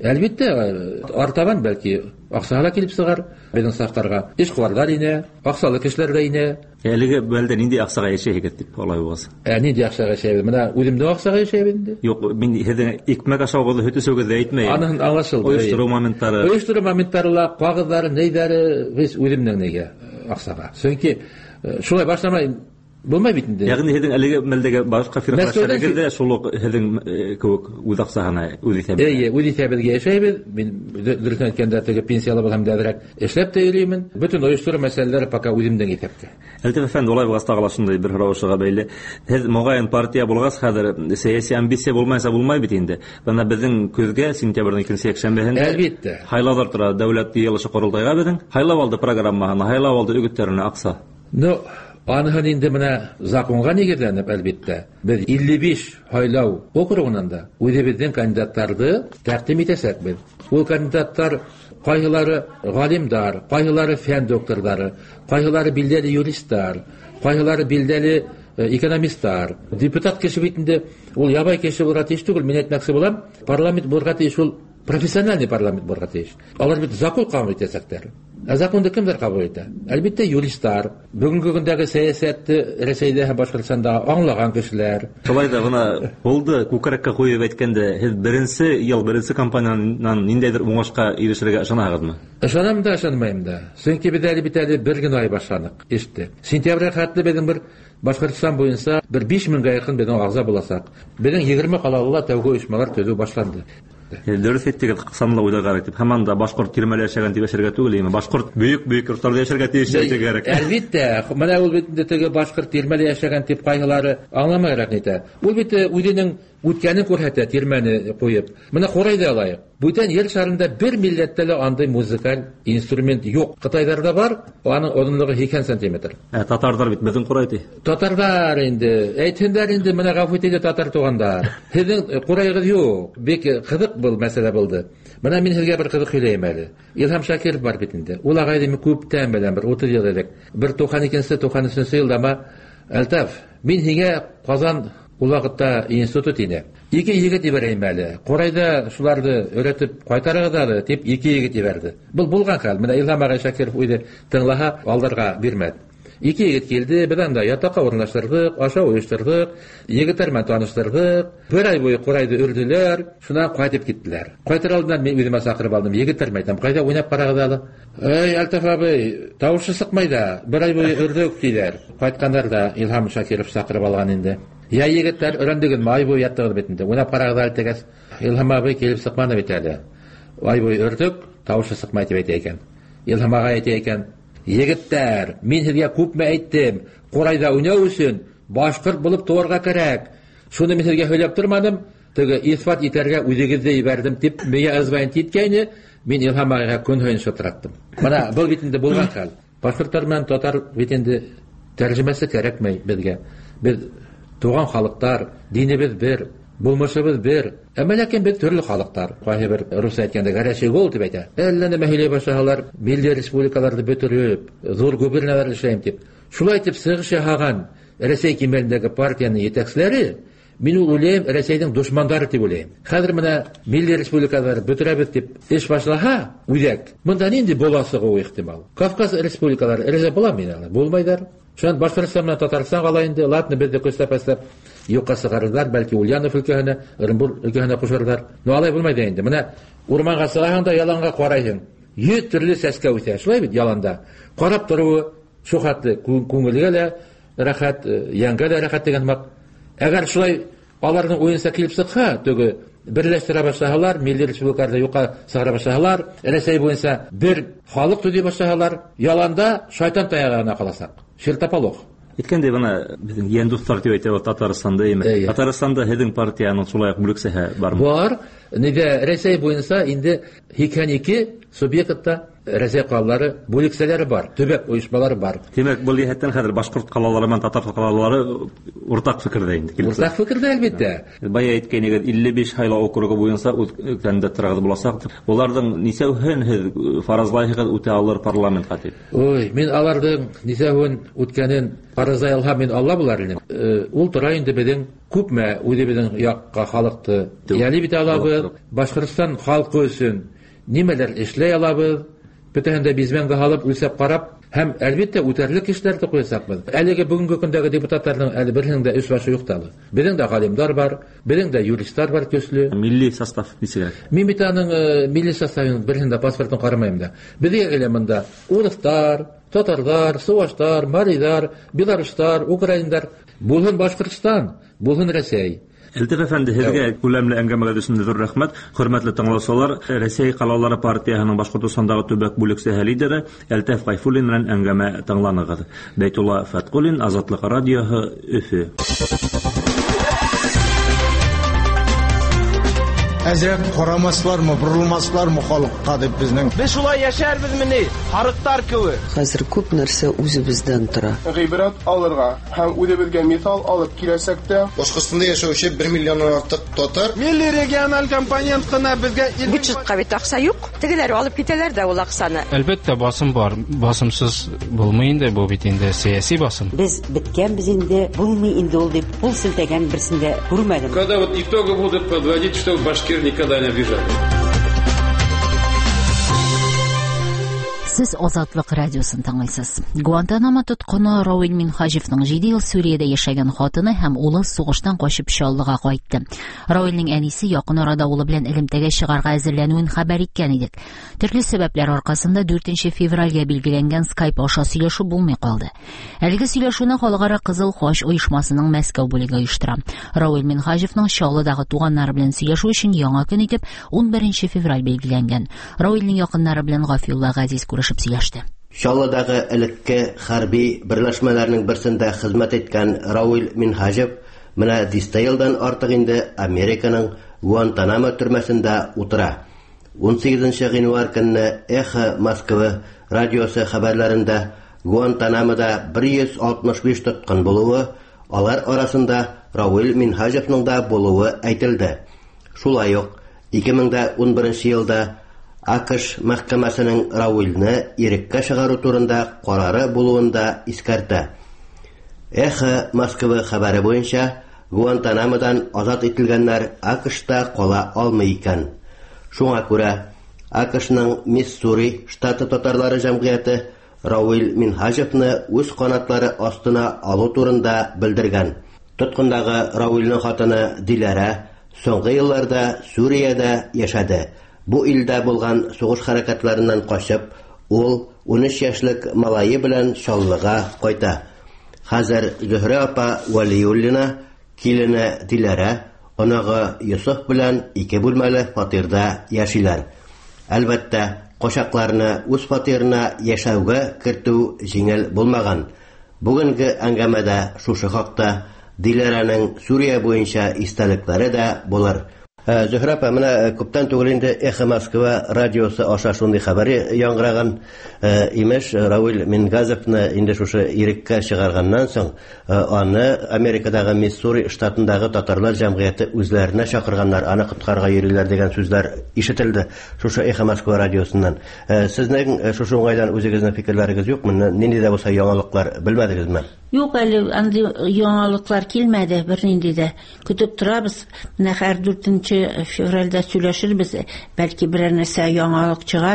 Әлбәттә, артабан бәлки акчага килеп сыгар, безнең сафтарга эшкуарлар ине, акчалы кешеләр дә ине. Әлеге бәлдә нинди акчага яшәйгез дип алай булса. Ә нинди акчага яшәйбез? Менә үземнең акчага яшәйбез инде. Юк, мин һеҙҙең икмәк ашауығыҙ һөтө сөгөҙ әйтмәйем. Аның аңлашылды. Ойоштырыу моменттары. Ойоштырыу моменттары, кагыҙҙары, нейҙәре без үземнең нигә акчага. Сөнки шулай башламай булмай бит инде. Ягъни һеҙҙең әлеге мәлдәге башка фирмаларҙа дә шул ук һеҙҙең кеүек үҙ аксаһына үҙ итәбез. Әйе, үҙ итәбеҙгә яшәйбез. Мин дөрөҫ әйткәндә теге пенсиялы булһам да әҙерәк эшләп тә йөрөймөн. Бөтөн ойоштырыу мәсьәләләре пока үземдең итәптә. Әлтәф әфәнде, улай булғас тағы шундай бер һорашыға бәйле. Һеҙ моғайын партия булғас хәҙер сәйәси амбиция булмайса булмай бит инде. Бына беҙҙең көҙгә сентябрҙең икенсе йәкшәмбеһендә әлбиттә һайлауҙар тора, дәүләт йыйылышы ҡоролтайға беҙҙең. Һайлау алды программаһына, һайлау алды өгөттәренә аҡса. Ну, аныһын инде менә законға нигеҙләнеп, әлбиттә, беҙ илле биш һайлау округынан да үҙебеҙҙең кандидаттарҙы тәҡдим итәсәкбеҙ. Ул кандидаттар ҡайһылары ғалимдар, ҡайһылары фән докторҙары, ҡайһылары билдәле юристтар, ҡайһылары билдәле экономисттар. Депутат кеше бит инде ул ябай кеше булырға тейеш түгел. Мин әйтмәксе булам, парламент булырға тейеш, ул профессиональный парламент булырға тейеш. Алар бит закон ҡабул итәсәктәр. Ә законды кемдәр ҡабул итә? Әлбиттә, юристтар, бүгенге көндәге сәйәсәтте Рәсәйҙә һәм Башҡортостанда аңлаған кешеләр. Шулай да бына булды, күкрәккә ҡуйып әйткәндә, һеҙ беренсе йыл, беренсе кампаниянан ниндәйҙер уңышҡа ирешергә ышанаһығыҙмы? Ышанам да, ышанмайым да. Сөнки беҙ әле бит әле бер генә ай башланыҡ эште. Сентябргә хәтле беҙҙең бер Башҡортостан буйынса бер биш меңгә яҡын беҙҙең ағза буласаҡ. Беҙҙең егерме ҡалала тәүге ойошмалар төҙөү башланды. Дөрөҫ әйттегеҙ, санлы уйларға тип. Һаман да башҡорт тирмәлә йәшәгән дип йәшәргә түгел име? Башҡорт бөйөк-бөйөк йорттарҙа йәшәргә тейеш кәрәк. Әлбиттә, менә ул бит теге башҡорт тирмәлә йәшәгән дип ҡайһылары аңламайыраҡ әйтә. Ул бит үҙенең үткәнен күрһәтә, тирмәне ҡуйып. Менә Ҡурайҙа алайыҡ. Бүтән ер шарында бер милләттә лә андай музыкаль инструмент юҡ. Ҡытайҙарҙа бар, аның оҙонлоғо һикһән сантиметр. Ә татарҙар бит беҙҙең Ҡурай ти. Татарҙар инде, әйтһендәр инде, менә ғәфү итегеҙ татар туғандар. Һеҙҙең Ҡурайығыҙ юҡ. Бик ҡыҙыҡ был мәсьәлә булды. Менә мин һеҙгә бер ҡыҙыҡ һөйләйем әле. Илһам Шакиров бар бит инде. Ул ағайҙы мин күптән беләм, бер утыҙ йыл элек. Бер туҡсан икенсе туҡсан өсөнсө йылдама, Әлтәф, мин һиңә Ҡазан ул ваҡытта институт ине. Ике егет ебәрәйем әле. Ҡурайҙа шуларҙы өйрәтеп ҡайтарығыҙ әле, тип ике егет ебәрҙе. Был булған хәл. Менә Илһам ағай Шакиров үҙе тыңлаһа, алдарға бирмәҫ. Ике егет килде, беҙ анда ятаҡҡа урынлаштырҙык, ашау ойошторҙоҡ, егеттәр менән таныштырҙык. Бер ай буйы Ҡурайҙы өрҙөләр, шунан ҡайтып киттеләр. Ҡайтыр алдынан мин үҙемә саҡырып алдым. Егеттәр әйтәм, ҡайҙа уйнап ҡарағыҙ әле? Эй, Әлтәф абый, тауышы сыҡмай да, бер ай буйы өрҙөк тиҙәр. Ҡайтҡандар да Илһам Шакиров саҡырып алған инде. Я егеттәр, өрәндегеҙме, ай буйы яттығыҙ бит инде. Уйнап ҡарағыҙ әле тигәс, Илһам абый килеп сыҡманы бит әле. Ай буйы өрҙөк, тауышы сыҡмай тип әйтә икән. Илһам ағай әйтә икән: егеттәр, мин һеҙгә күпме әйттем, Ҡурайҙа уйнау өсөн башҡорт булып тыуырға кәрәк. Шуны мин һеҙгә һөйләп торманым, теге иҫбат итәргә үҙегеҙҙе ебәрҙем тип миңә әзвәйен титкәйне, мин Илһам ағайға көн һайын шылтыраттым. Бына был бит инде булған хәл. Башҡорттар менән татар бит инде тәржемәсе кәрәкмәй беҙгә. Беҙ туған халыҡтар, динебеҙ бер, булмышыбыҙ бер. Әммә ләкин беҙ төрлө халыҡтар. Ҡайһы бер рус әйткәндә гарячий гол тип әйтә. Әллә нәмә һөйләй башлаһалар, милли республикаларҙы бөтөрөп, ҙур губерниялар эшләйем тип. Шулай тип сығыш яһаған Рәсәй кимәлендәге партияның етәкселәре, мин ул уйлайым, Рәсәйҙең дошмандары тип уйлайым. Хәҙер менә милли республикалар бөтөрәбеҙ тип эш башлаһа, үҙәк, бында нинди була сығыуы ихтимал? Кавказ республикалары Рәсәй буламы инде? Булмайҙар. Шунан Башҡортостан менән Татарстан ҡала инде, ладно, беҙҙе көсләп-әсләп юҡҡа сығарырҙар, бәлки Ульянов өлкәһенә, Ырымбур өлкәһенә ҡушырҙар. Но алай булмай да инде. Менә урманға сығаһың да яланға ҡарайһың. Йөҙ төрлө сәскә үҫә, шулай бит яланда. Ҡарап тороуы шухатлы, күңелгә лә рәхәт, йәнгә лә рәхәт дигән мак. Әгәр шулай аларҙың уйынса килеп сыҡһа, теге берләштерә башлаһалар, милли республикаларҙы юҡҡа сығара башлаһалар, Рәсәй буйынса бер халыҡ төҙөй башлаһалар, яланда шайтан таяғына ҡаласаҡ. Ширтапалох. Иткәндәй, бына беҙҙең йән дуҫтар тип әйтә Татарстанда име? Татарстанда һеҙҙең партияның шулай уҡ бүлексәһе бармы? Бар. Нидә Рәсәй буйынса инде һикһән ике субъектта Рәсәй ҡалалары бүлексәләре бар, төбәк ойошмалары бар. Тимәк, был йәһәттән хәҙер башҡорт ҡалалары менән татар ҡалалары уртаҡ фекерҙә инде. Уртаҡ фекерҙә, әлбиттә. Бая әйткәйнегеҙ, илле биш һайлау округы буйынса кандидаттарығыҙ буласаҡ. Уларҙың нисәүһен һеҙ фаразлайһығыҙ үтә алыр парламентҡа тип? Ой, мин аларҙың нисәүһен үткәнен фаразлай алһам, мин алла булар инем. Ул тора инде беҙҙең күпме үҙебеҙҙең яҡҡа халыҡты йәлеп итә алабыҙ. алабыз, Башкортстан халкы өчен нимәләр эшләй алабыз, бөтенләй бизмен гаалып үлсәп карап, һәм әлбәттә үтәрлек эшләрне куйсакбыз. Әлеге бүгенге көндәге депутатларның әле бернең дә үз башы юк талы. Безнең дә галимдар бар, безнең дә юристлар бар көсле. Милли состав дисәләр. Мин бит аның милли составын бернең дә паспортын карамыйм да. Безгә элемендә урыслар, татарлар, сугыштар, марилар, белоруслар, украиндар, булган Башкортстан, булган Россия. Илтиф әфәнде, һезгә күләмле әңгәмәгә өчен зур рәхмәт. Хөрмәтле тыңлаучылар, Россия калалары партиясының Башкортостандагы төбәк бүлекчәсе лидеры Илтиф Гайфуллин белән әңгәмә тыңланыгыз. Бәйтулла Фаткуллин, Азатлык радиоһы, Өфе. Әзрәк карамаслармы, бурылмаслармы халыкка дип безнең. Без шулай яшәрбез мени, харыктар кебек. Хәзер күп нәрсә үзебездән тора. Гыйбрат алырга һәм үзебезгә мисал алып киләсәк тә, Башкортстанда яшәүче бер миллионнан артык татар милли региональ компонент кына безгә бюджетка бит акча юк. Тегеләр алып китәләр дә ул акчаны. Әлбәттә басым бар. Басымсыз булмый инде бу бит инде сиясәт басым. Без биткән без инде булмый инде ул дип пул силтәгән берсендә күрмәдем. Когда вот итоги будут подводить, что башкир никогда не обижали. Сез Азатлык радиосын тыңлыйсыз. Гуантанамо тоткыны Рауил Минхажевның җиде ел Сүриядә яшәгән хатыны һәм улы сугыштан качып Чаллыга кайтты. Рауилның әнисе якын арада улы белән элемтәгә чыгарга әзерләнүен хәбәр иткән идек. Төрле сәбәпләр аркасында дүртенче февральгә билгеләнгән Skype аша сөйләшү булмый калды. Әлеге сөйләшүне Халыкара Кызыл Хач оешмасының Мәскәү бүлеге оештыра. Рауил Минхажевның Чаллыдагы туганнары белән сөйләшү өчен яңа көн итеп ун беренче февраль билгеләнгән. Рауилның якыннары белән Гафилла Газиз Чаллыдагы элекке хәрби берләшмәләрнең берсендә хезмәт иткән Рауил Минхажев менә дистә елдан артык инде Американың Гуантанамо төрмәсендә утыра. ун сигезенче гыйнвар көнне Эхо Москвы радиосы хәбәрләрендә Гуантанамода бер йөз алтмыш биш тоткын булуы, алар арасында Рауил Минхажевның да булуы әйтелде. Шулай ук ике мең ун беренче елда АКШ мәхкәмәсенең Рауилне иреккә чыгару турында карары булуында искәртә. Эхо Москвы хәбәре буенча, Гуантанамодан азат ителгәннәр АКШта кала алмый икән. Шуңа күрә АКШның Миссури штаты татарлары җәмгыяте Рауил Минхажевны үз канатлары астына алу турында белдергән. Тоткындагы Рауилның хатыны Диләрә соңгы елларда Сүриядә яшәде. Бу илдә булган сугыш хәрәкәтләреннән качып, ул ун өч яшьлек малае белән Чаллыга кайта. Хәзер Зөһрә апа Валиуллина, килене Диләрә, анагы Йосыф белән ике бүлмәле фатирда яшиләр. Әлбәттә, кошакларны үз фатирына яшәүгә кертү җиңел булмаган. Бүгенге әңгәмәдә шушы хакта Диләрәнең Сүрия буенча истәлекләре дә булыр. Зөһрә апа, менә күптән түгел инде Эхо Москва радиосы аша шундый хәбәре яңгыраган. Имеш, Рауил Минхажевны инде шушы иреккә чыгарганнан соң, аны Америкадагы Миссури штатындагы татарлар җәмгыяте үзләренә чакырганнар, аны коткарга йөриләр дигән сүзләр ишетелде шушы Эхо Москва радиосыннан. Сезнең шушы уңайдан үзегезнең фикерләрегез юкмы? Нинди дә булса яңалыклар белмәдегезме? Юк, әле андый яңалыклар килмәде, бернинди дә. Көтеп торабыз. Менә һәр дүртенче февральдә сөйләшербез, бәлки берәр нәрсә яңалык чыгар.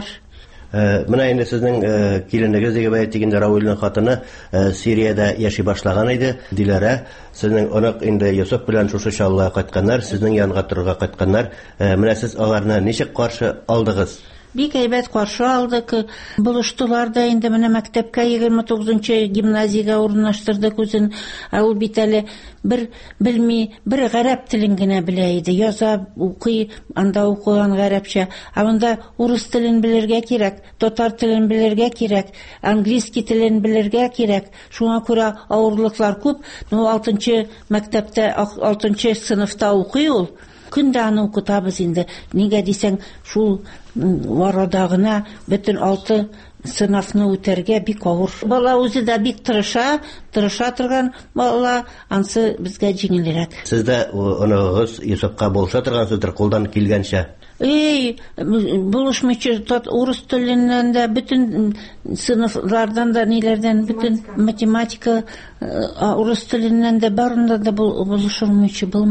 Менә инде сезнең киленегез дигән әйтгәндә Рауилның хатыны Сириядә яши башлаган иде. Диләрә, сезнең онык инде Йосыф белән шушы Чаллыга кайтканнар, сезнең янга торырга кайтканнар. Менә сез аларны ничек каршы алдыгыз? Бик әйбәт каршы алдык. Булыштылар да инде менә мәктәпкә егерме тугызынчы гимназиягә урнаштырдык үзен. Ул бит әле бер белми, бер гарәп телен генә белә иде. Яза, укый, анда укыган гарәпчә. Анда урыс телен белергә кирәк, татар телен белергә кирәк, английский телен белергә кирәк. Шуңа күрә авырлыклар күп. Ну алтынчы мәктәптә, алтынчы сыйныфта укый ул. Көндә аны укытабыз инде. Нигә дисәң, шул варадагына бөтен алты сынафны үтәргә бик авыр. Бала үзе дә бик тырыша, тырыша торган бала, ансы безгә җиңелрәк. Сездә оныгыз Йосыфка булша торгансыздыр, кулдан килгәнчә. Эй, булышмыйчы урыс теленнән дә, бөтен сынафлардан да, ниләрдән, бөтен математика урыс теленнән дә барында да булышылмыйчы булмый.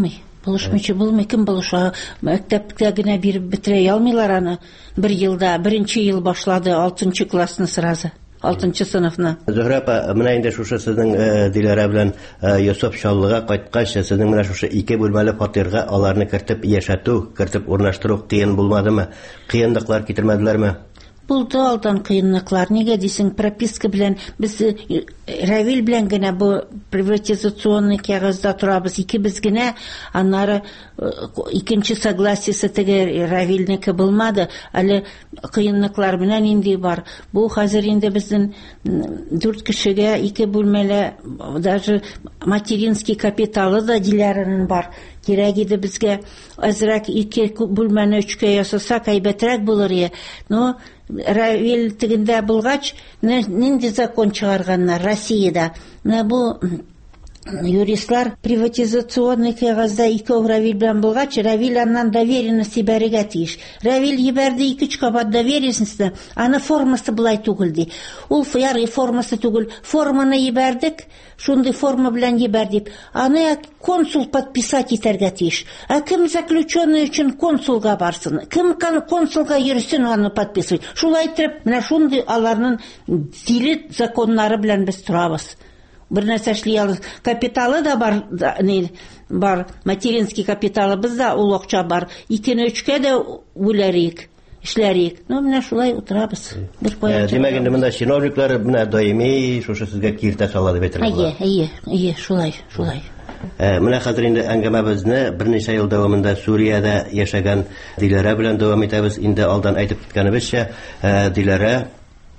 Булышмыйчы булмый, кем булыша? Мәктәптә генә биреп бетерә алмыйлар аны. Бер елда, беренче ел башлады, алтынчы классны сразу. алтынчы сыйныфны. Зөһрә апа, менә инде шушы сезнең Диләрә белән Йосыф Чаллыга кайткач, сезнең менә шушы ике бүлмәле фатирга аларны кертеп яшәтү, кертеп урнаштыру кыен булмадымы? Кыенлыклар китермәделәрме? Булды алдан кыенлыклар. Нигә дисең, прописка белән без Равил белән генә бу приватизационный кәгазьдә торабыз, икебез генә, аннары икенче согласиесе теге Равилнеке булмады. Әле кыенлыклар белән инде бар. Бу хәзер инде безнең дүрт кешегә ике бүлмәле, даже материнский капиталы да Диләрәнең бар. Кирәк иде безгә әзрәк ике бүлмәне өчкә ясасак әйбәтрәк булыр иде. Но Равил тегендә булгач, нинди закон чыгарганнар Россиядә. Менә бу юристлар приватизационный кәгазьдә ике Равил белән булгач, Равил аннан доверенность ибәргә тиеш. Равил ибәрде ике кабат доверенностьны, аны формасы булай түгел ди. Ул ярый формасы түгел, форманы ибәрдек, шундый форма белән ибәрдик. Аны консул подписать итәргә тиеш. Ә кем заключенный өчен консулга барсын? Кем консулга йөрсен аны подписывать? Шулай итеп, менә шундый аларның дилет законнары белән без торабыз. Бер нәрсә эшли алабыз. Капиталы да бар, ни бар, материнский капиталы бездә ул акча бар. Икене өчкә дә бүләрик, эшләрик. Ну менә шулай утырабыз. Бер поят. Димәк инде монда чиновниклар менә даими шушы сезгә киртә салады бит. Әйе, әйе, әйе, шулай, шулай. Менә хәзер инде әңгәмәбезне берничә ел дәвамында Суриядә яшәгән Диләрә белән дәвам итәбез. Инде алдан әйтеп киткәнебезчә, Диләрә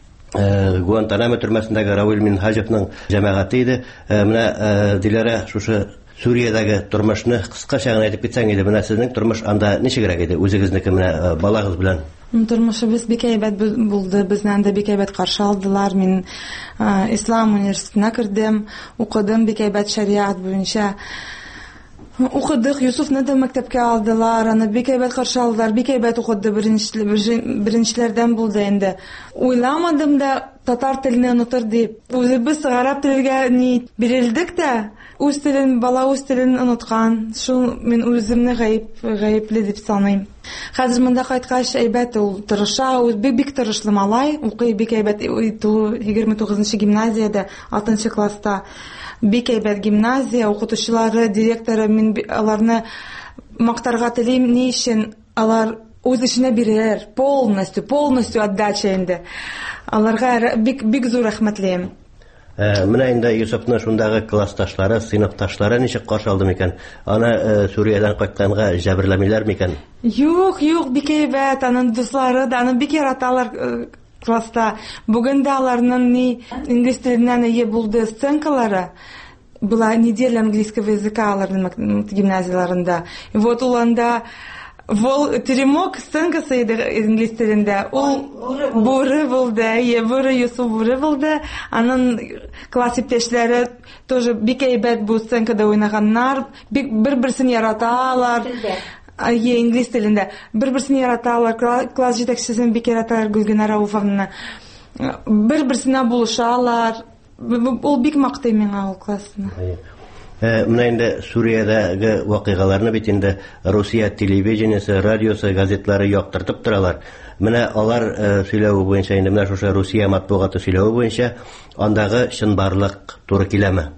Гуантанамо төрмәсендәге Рауил Минхаҗевның җәмәгате иде. Менә Диләрә шушы Суриядәге тормышны кыскача гына әйтеп китсәң иде. Менә сезнең тормыш анда ничегрәк иде? Үзегезнеке менә балагыз белән. Тормышыбыз бик әйбәт булды. Безнән дә бик әйбәт каршы алдылар. Мин Ислам университетына кердем, укыдым бик әйбәт шариат буенча. Укыдык, Юсуфны да мәктәпкә алдылар, аны бик әйбәт каршы алдылар, бик әйбәт укыды, беренчеләрдән булды инде. Уйламадым да татар телене онытыр дип. Үзебез гарәп телгә ни бирелдек тә, үз телен, бала үз телен оныткан. Шул мин үземне гаип, гаипле дип саныйм. Хәзер монда кайткач әйбәт ул тырыша, ул бик бик тырышлы малай, укый бик әйбәт егерме тугызынчы гимназиядә, алтынчы класста. Бик әйбәт гимназия, укытучылары, директоры, мин аларны мактарга телим, ни өчен алар үз эшенә бирәләр, полностью, полностью отдача инде. Аларга бик бик зур рәхмәтләйм. Менә инде Юсуфны шундагы классташлары, сыйныфташлары ничек каршы алды микән? Аны Суриядән кайтканга җәберләмиләр микән? Юк, юк, бик әйбәт, аның дуслары да аны бик яраталар. Класста бүген дә аларның ни инглиз теленнән ие булды сценкалары. Была неделя английского языка аларның гимназияларында. И вот ул анда вол теремок сценкасы иде инглиз телендә. Ул буры булды, ие буры Юсуф буры булды. Аның класс иптәшләре тоже бик әйбәт бу сценкада уйнаганнар, бик бер-берсен яраталар. Ае, инглиз телендә. Бер-берсен яраталар, класс җитәкчесен бик яраталар, Гөлгенә Рауфовны. Бер-берсенә булышалар. Ул бик мактый миңа ул классны. Менә инде Суриядәге вакыйгаларны бит инде Русия телевидениесе, радиосы, газетлары яктыртып торалар. Менә алар сөйләве буенча инде менә шушы Русия матбугаты сөйләве буенча андагы чынбарлык туры киләме?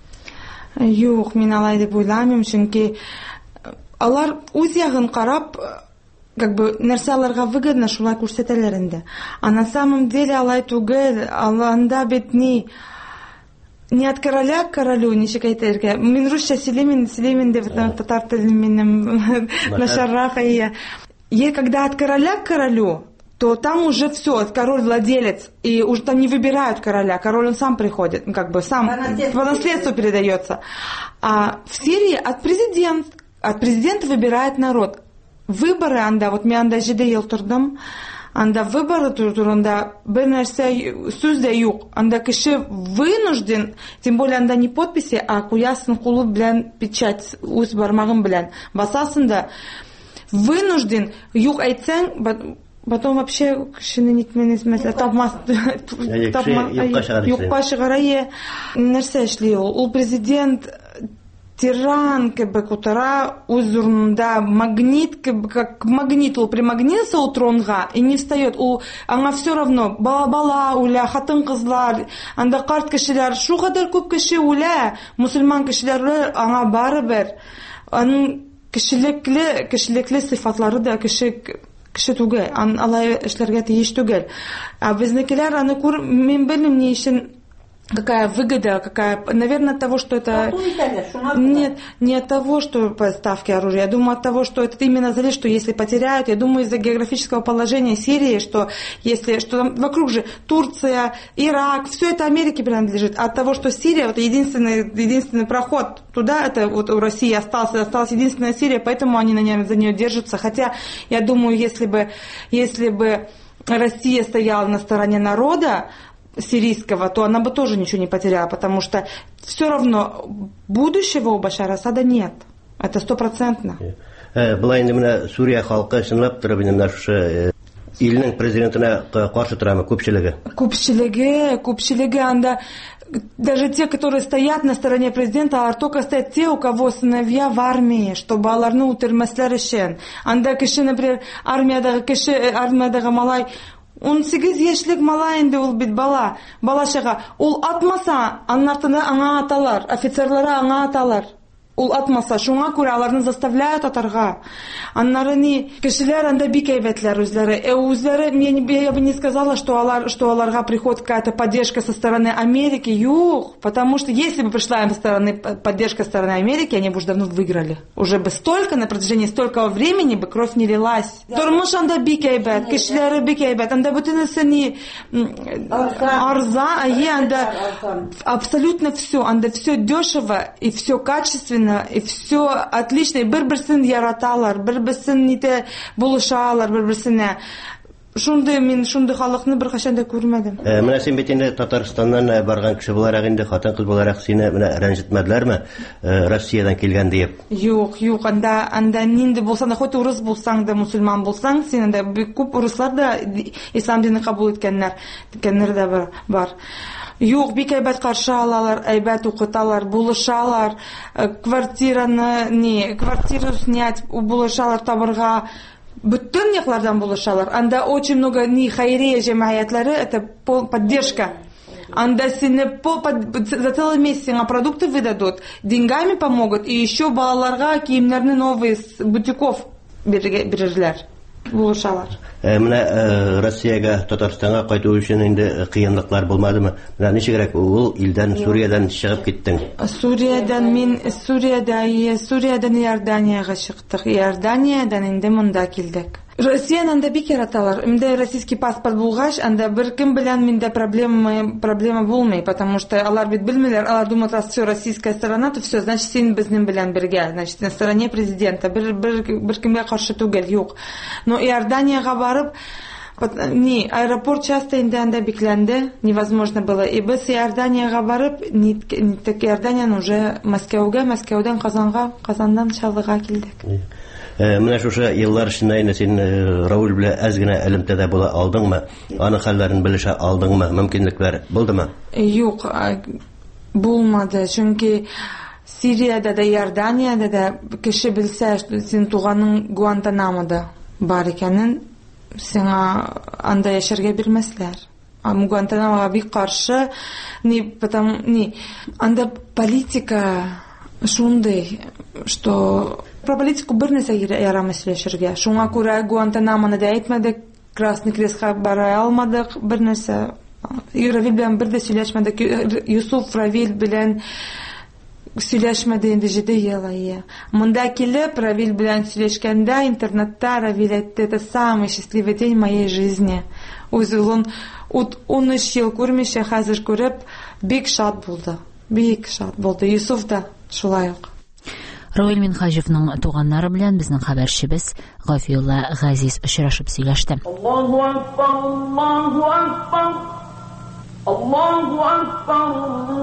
Юк, мин алай дип уйламыйм, чөнки алар үз ягын карап, как бы нәрсә аларга выгодно, шулай күрсәтәләр инде. А на самом деле алай түгел, анда бит ни не от короля к королю, ничек әйтергә. Мин русча сөйләмим, сөйләмим дип татар телен минем нашаррак ия. И когда от короля к королю, то там уже все, король владелец, и уже там не выбирают короля, король он сам приходит, как бы сам по наследству передается. А в Сирии от президента От президента выбирает народ. Выборы анда, вот мен анда җиде ел тордым. Анда выборы турында бер нәрсә сүз дә юк. Анда кеше вынужден, тем более анда не подписи, а куясын кулы белән печать үз бармагым белән басасын да. Вынужден юк әйтсәң, потом вообще кешене нитмен исмәсә тапмас. Юкка чыгара. Нәрсә эшли ул? Ул президент тиран кебек утыра үз урынында, магнит кебек, как магнит ул примагнился ул тронга и не встает. Ул аңа все равно бала үлә, хатын-кызлар, анда карт кешеләр, шу кадәр күп кеше үлә, мусульман кешеләр үлә, аңа барыбер. Аның кешелекле, кешелекле сыйфатлары да кеше кеше түгел, алай эшләргә тиеш түгел. А безнекеләр аны күр, мин белмим ни өчен, какая выгода, какая, наверное, от того, что это... Нет, не от того, что поставки оружия. Я думаю, от того, что это именно зависит, что если потеряют, я думаю, из-за географического положения Сирии, что если, что там вокруг же Турция, Ирак, все это Америке принадлежит. А от того, что Сирия, вот единственный, единственный проход туда, это вот у России остался, осталась единственная Сирия, поэтому они на нее, за нее держатся. Хотя, я думаю, если бы, если бы Россия стояла на стороне народа, сирийского, то она бы тоже ничего не потеряла, потому что все равно будущего у Башара Асада нет. Это стопроцентно. Былай инде менә Сүрия халкы чынлап торып инде шушы илнең президентына каршы торамы күпчелеге? Күпчелеге, күпчелеге анда даже те, которые стоят на стороне президента, а только стоят те, у кого сыновья в армии, чтобы аларны үтермәсләр өчен. Анда кеше, например, армиядагы кеше, армиядагы малай он сигез яшьлек малай инде ул бит бала, балачага. Ул атмаса, аннан артында аңа аталар, офицерлары аңа аталар. Ул атмаса, шуңа күрә аларны заставляют атарга. Аннары ни, кешеләр анда бик әйбәтләр үзләре. Э үзләре, я бы не сказала, что алар, что аларга приходит какая-то поддержка со стороны Америки. Юх, потому что если бы пришла им со стороны поддержка со стороны Америки, они бы уже давно выиграли. Уже бы столько, на протяжении столько времени бы кровь не лилась. Тормыш анда бик әйбәт, кешеләре бик әйбәт. Анда бөтенесе ни арза, а е анда абсолютно все. Анда все дешево и все качественно. И все отлично, и бер-берсен яраталар, бер-берсен ните булышалар, бер-берсенә. Шундый мин шундый халыкны бер качан да күрмәдем. Менә син бит инде Татарстаннан барган кеше буларак инде, хатын-кыз буларак сине менә рәнҗетмәделәрме, Россиядән килгән дип? Юк, юк, анда анда нинди булсаң да, хоть урыс булсаң да, мусульман булсаң, син дә бик күп урыслар да ислам динен кабул иткәннәр, иткәннәр дә бар. Юк, бик әйбәт каршы алалар, әйбәт укыталар, булышалар, квартираны, не, квартиру снять, булышалар табырга, бүтән яклардан булышалар. Анда очень много не хайрия җәмгыятьләре, это поддержка. Анда сине по за целый месяц сиңа продукты выдадут, деньгами помогут, и еще балаларга киемнәрне новые с бутиков бирерләр. Булышалар. Менә Россиягә, Татарстанга кайту өчен инде кыенлыклар булмадымы? Менә ничегрәк ул илдән, Сүриядән чыгып киттең? Сүриядән мин Сүриядә, Сүриядән Иорданияга чыктык. Иорданиядән инде монда килдек. Россияны анда бик яраталар. Инде российский паспорт булгач, анда бер кем белән миндә проблема проблема булмый, потому что алар бит белмиләр, алар думают, раз все российская сторона, то все, значит, син безнең белән бергә, значит, на стороне президента. Бер бер бер кемгә каршы түгел, юк. Но Иорданияга барып, не, аэропорт часто инде анда бикләнде, невозможно было. И без Иорданияга барып, не так Иорданиян уже Мәскәүгә, Мәскәүдән Казанга, Казандан Чаллыга килдек. Менә шушы еллар эчендә инде син Рауль белән әз генә элемтәдә була алдыңмы? Аның хәлләрен белешә алдыңмы? Мөмкинлекләр булдымы? Юк, булмады. Чөнки Сириядә дә, Иорданиядә дә кеше белсә, син туганың Гуантанамода бар икәнен, сиңа анда яшәргә бирмәсләр. Гуантанамога бик каршы, не потому, не, анда политика шундый, что про политику бер нәрсә ярамый сөйләшергә. Шуңа күрә Гуантанамоны да әйтмәдек, Красный Крестка бара алмадык, бер нәрсә. Равиль белән бер дә сөйләшмәдек. Юсуф Равиль белән сөйләшмәде инде җиде ел. Монда килеп, Равиль белән сөйләшкәндә интернетта Равиль әйтте: "Это самый счастливый день моей жизни." Үзе ул ун өч ел күрмичә, хәзер күреп, бик шат булды. Бик шат булды. Юсуф да шулай ук. Рауль Минхаҗевның туганнары белән безнең хәбәрчебез Гафиулла Газиз очрашып сөйләште. Аллаһу акбар, Аллаһу акбар. Аллаһу акбар.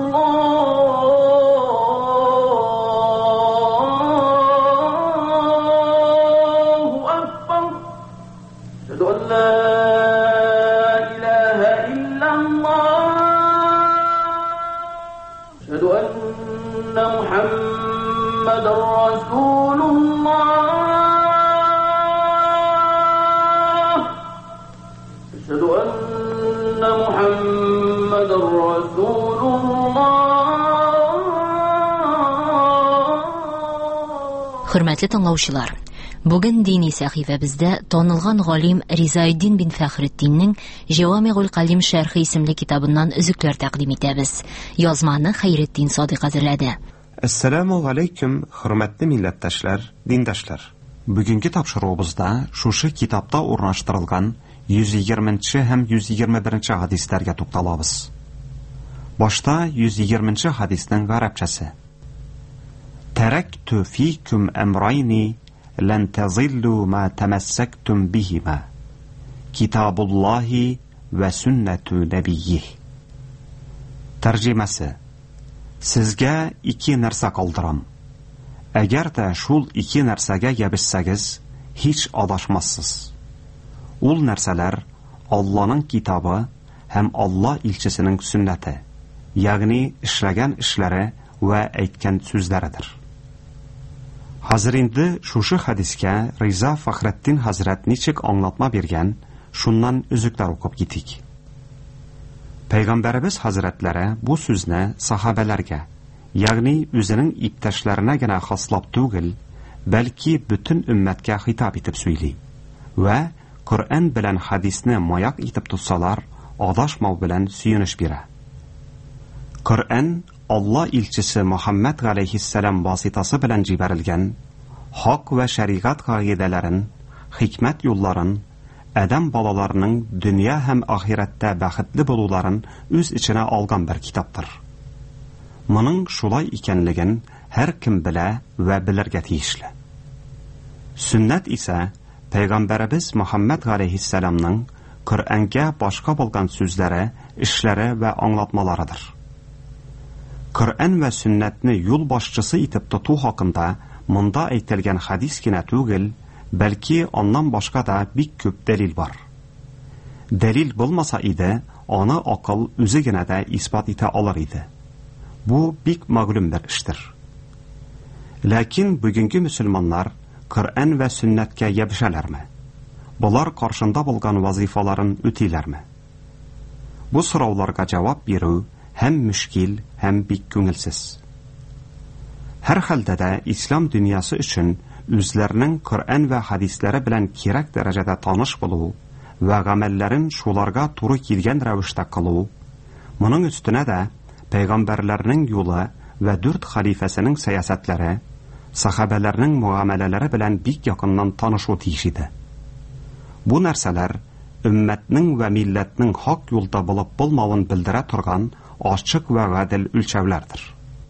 Аллаһу акбар. Шәһәдү ан ла илаһа иллаллаһ. Шәһәдү анна Мухаммад Хөрмәтле тыңлаучылар, бүген дини сәхифәбездә танылган галим Ризаэддин бин Фәхретдиннең Җавамигъул Калим шәрхи исемле китабыннан өзекләр тәкъдим итәбез. Язманы Хәйретдин Садыйк әзерләде. Ассаламу алейкум, хөрмәтле милләттәшләр, диндәшләр. Бүгенге тапшыруыбызда шушы китапта урнаштырылган йөз егерменче һәм йөз егерме беренче хадисләргә тукталабыз. Башта йөз егерменче хадиснең гарәпчәсе. Тәрәктү фикум әмрайни лән тазиллу ма тамассактум бихима. Китабуллахи ва сүннәту набиййих. Тәрҗемәсе. Сезгә ике нәрсә калдырам. Әгәр дә шул ике нәрсәгә ябышсагыз, һич адашмассыз. Ул нәрсәләр Алланың китабы һәм Алла илчесенең сүннәте, ягъни эшләгән эшләре ва әйткән сүзләридер. Хәзер инде шушы хадискә Риза Фәхретдин хәзрәт ничек аңлатма биргән, шуннан үзекләр укып китик. Пәйгамбәрбез хәзрәтләре бу сүзне сахабәләргә, ягъни үзенең иптәшләренә генә хаслап түгел, бәлки бөтен өммәткә хитап итеп сөйли ва Коръән белән хадисне маяк итеп тотсалар, адашмау белән сөенеш бирә. Коръән Алла илчесе Мөхәммәд галәйһиссәлам васитасы белән җибәрелгән, хак ва шәригать кагыйдәләрен, хикмәт юлларын, адам балаларының дөнья һәм ахирәттә бәхетле булуларын үз içенә алган бер китаптыр. Моның шулай икәнлеген һәр кем белә ва белергә тиешле. Сүннәт исә Пәйгамбәрбез Мөхәммәд галәйһиссәламның Коръәнгә башка булган сүзләре, эшләре ва аңлатмаларыдыр. Коръән ва сүннәтне юл башчысы итеп тоту хакында монда әйтелгән хадис кенә түгел, бәлки аннан башка да бик күп дәлил бар. Дәлил булмаса иде, аны акыл үзе генә дә исбат итә алыр иде. Бу бик мәгълүм бер эштер. Ләкин бүгенге мөселманнар Коръән ва сүннәткә ябышалармы? Булар каршында булган вазифаларын үтиләрме? Бу сорауларга җавап бирү һәм мөшкил, һәм бик күңелсез. Һәр хәлдә дә ислам дөньясы өчен үзләренең Коръән ва хадисләре белән кирәк дәрәҗәдә таныш булу ва гамәлләрен шуларга туры килгән рәвештә кылу, моның өстенә дә пәйгамбәрләрнең юлы ва дүрт халифәсенең сәясәтләре, сахабәләрнең муамәләләре белән бик якыннан танышу тиеш иде. Бу нәрсәләр өммәтнең ва милләтнең хак юлда булып булмавын белдерә торган ачык ва гадел үлчәүләрдер.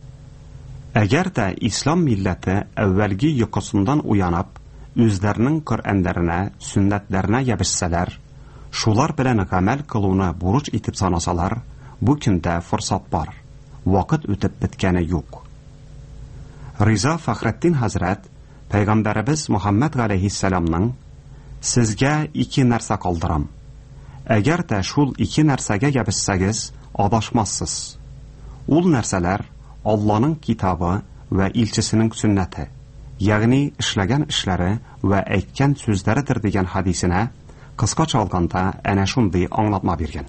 Әгәр дә ислам милләте әввәлге йокысындан уянып, үзләренең Коръәннәренә, сүннәтләренә ябышсалар, шулар белән гамәл кылуны бурыч итеп санасалар, бу көндә форсат бар. Вакыт үтеп беткәне юк. Риза Фәхретдин хәзрәт Пәйгамбәрбез Мөхәммәд галәйһиссәламның сезгә ике нәрсә калдырам. Әгәр дә шул ике нәрсәгә ябышсагыз, адашмассыз. Ул нәрсәләр Алланың китабы ва илчесенең сүннәте, ягъни эшләгән эшләре ва әйткән сүзләридер дигән хадисенә кыскача алганда әнә шундый аңлатма биргән.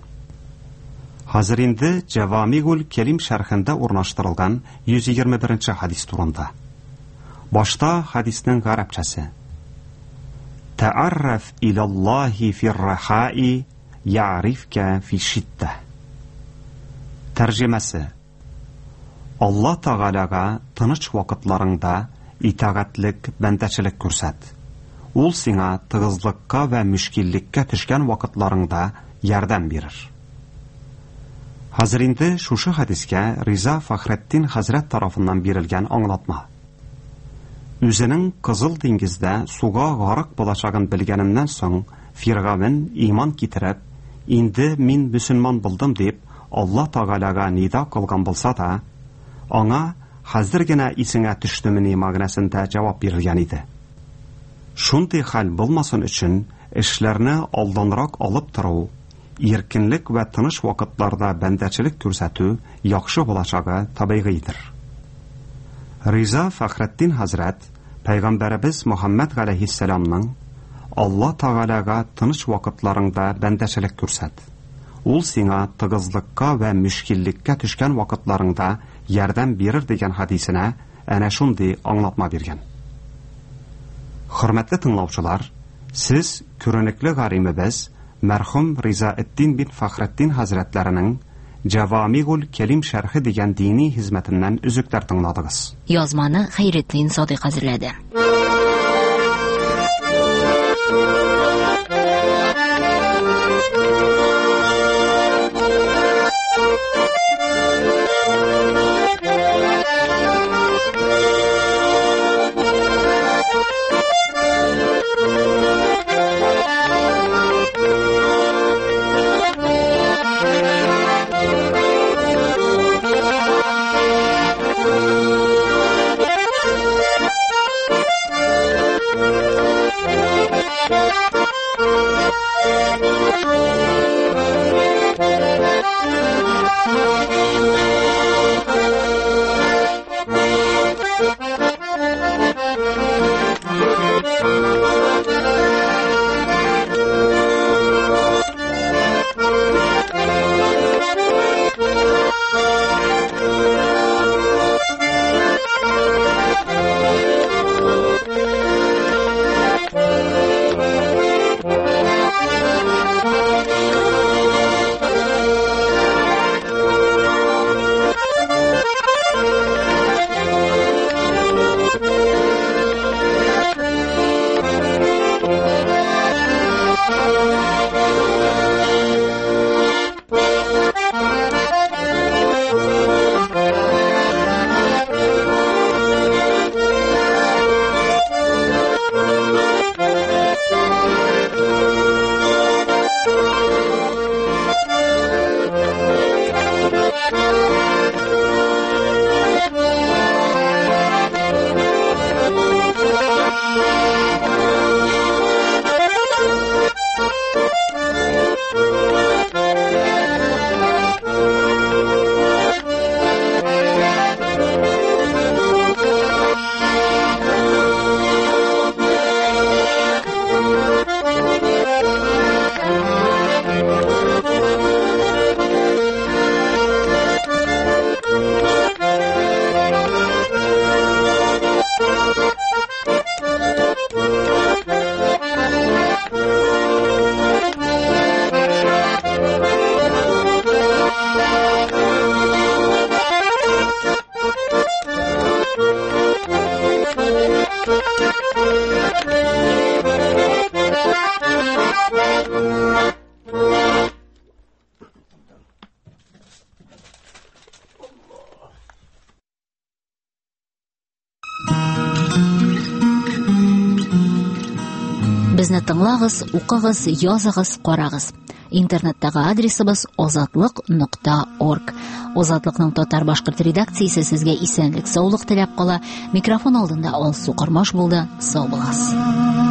Хәзер инде Җавамигъул Калим шәрхендә урнаштырылган йөз егерме беренче хадис турында. Башта хадиснең гарәпчәсе. Тәарраф илаллаһи фир-рахаи я'рифка фи-шидда. Тәрҗемәсе. Алла Тәгаләгә тыныч вакытларыңда итагатьлек, бәндәчелек күрсәт. Ул сиңа тыгызлыкка ва мөшкиллеккә төшкән вакытларыңда ярдәм бирер. Хәзер инде шушы хадискә Риза Фәхретдин хәзрәт тарафыннан бирелгән аңлатма. Үзенең Кызыл диңгездә суга гарык булачагын белгәненнән соң Фиргавен иман китереп, инде мин мөселман булдым дип Алла Тәгаләгә нида кылган булса да, аңа хәзер генә исеңә төштемени мәгънәсендә җавап бирелгән иде. Шундый хәл булмасын өчен эшләрне алданрак алып тору, иркенлек ва тыныч вакытларда бәндәчелек күрсәтү яхшы булачагы табигыйдыр. Риза Фәхретдин хәзрәт Пәйгамбәрбез Мөхәммәд галәйһиссәламның Алла Тәгаләгә тыныч вакытларыңда бәндәчелек күрсәт. Ул сиңа тыгызлыкка ва мөшкиллеккә төшкән вакытларыңда ярдәм бирер дигән хадисенә әнә шундый аңлатма биргән. Hürmetli tınlauvçular, siz körönekli garimimiz mərhum Rizaəddin bin Fəxrəddin Hazretlərinin Cavamigul Kelim şərhi degan dini hizmetindən üzüklər tınladınız. Yazmanı Xeyrettin Sadiq hazırladı. Безне тыңлагыз, укыгыз, языгыз, карагыз. Интернеттагы адресыбыз озатлык нокта орг. Озатлыкның татар башкорт редакциясе сезгә исәнлек, саулык теләп кала. Микрофон алдында Алсу Кармаш булды. Сау булыгыз.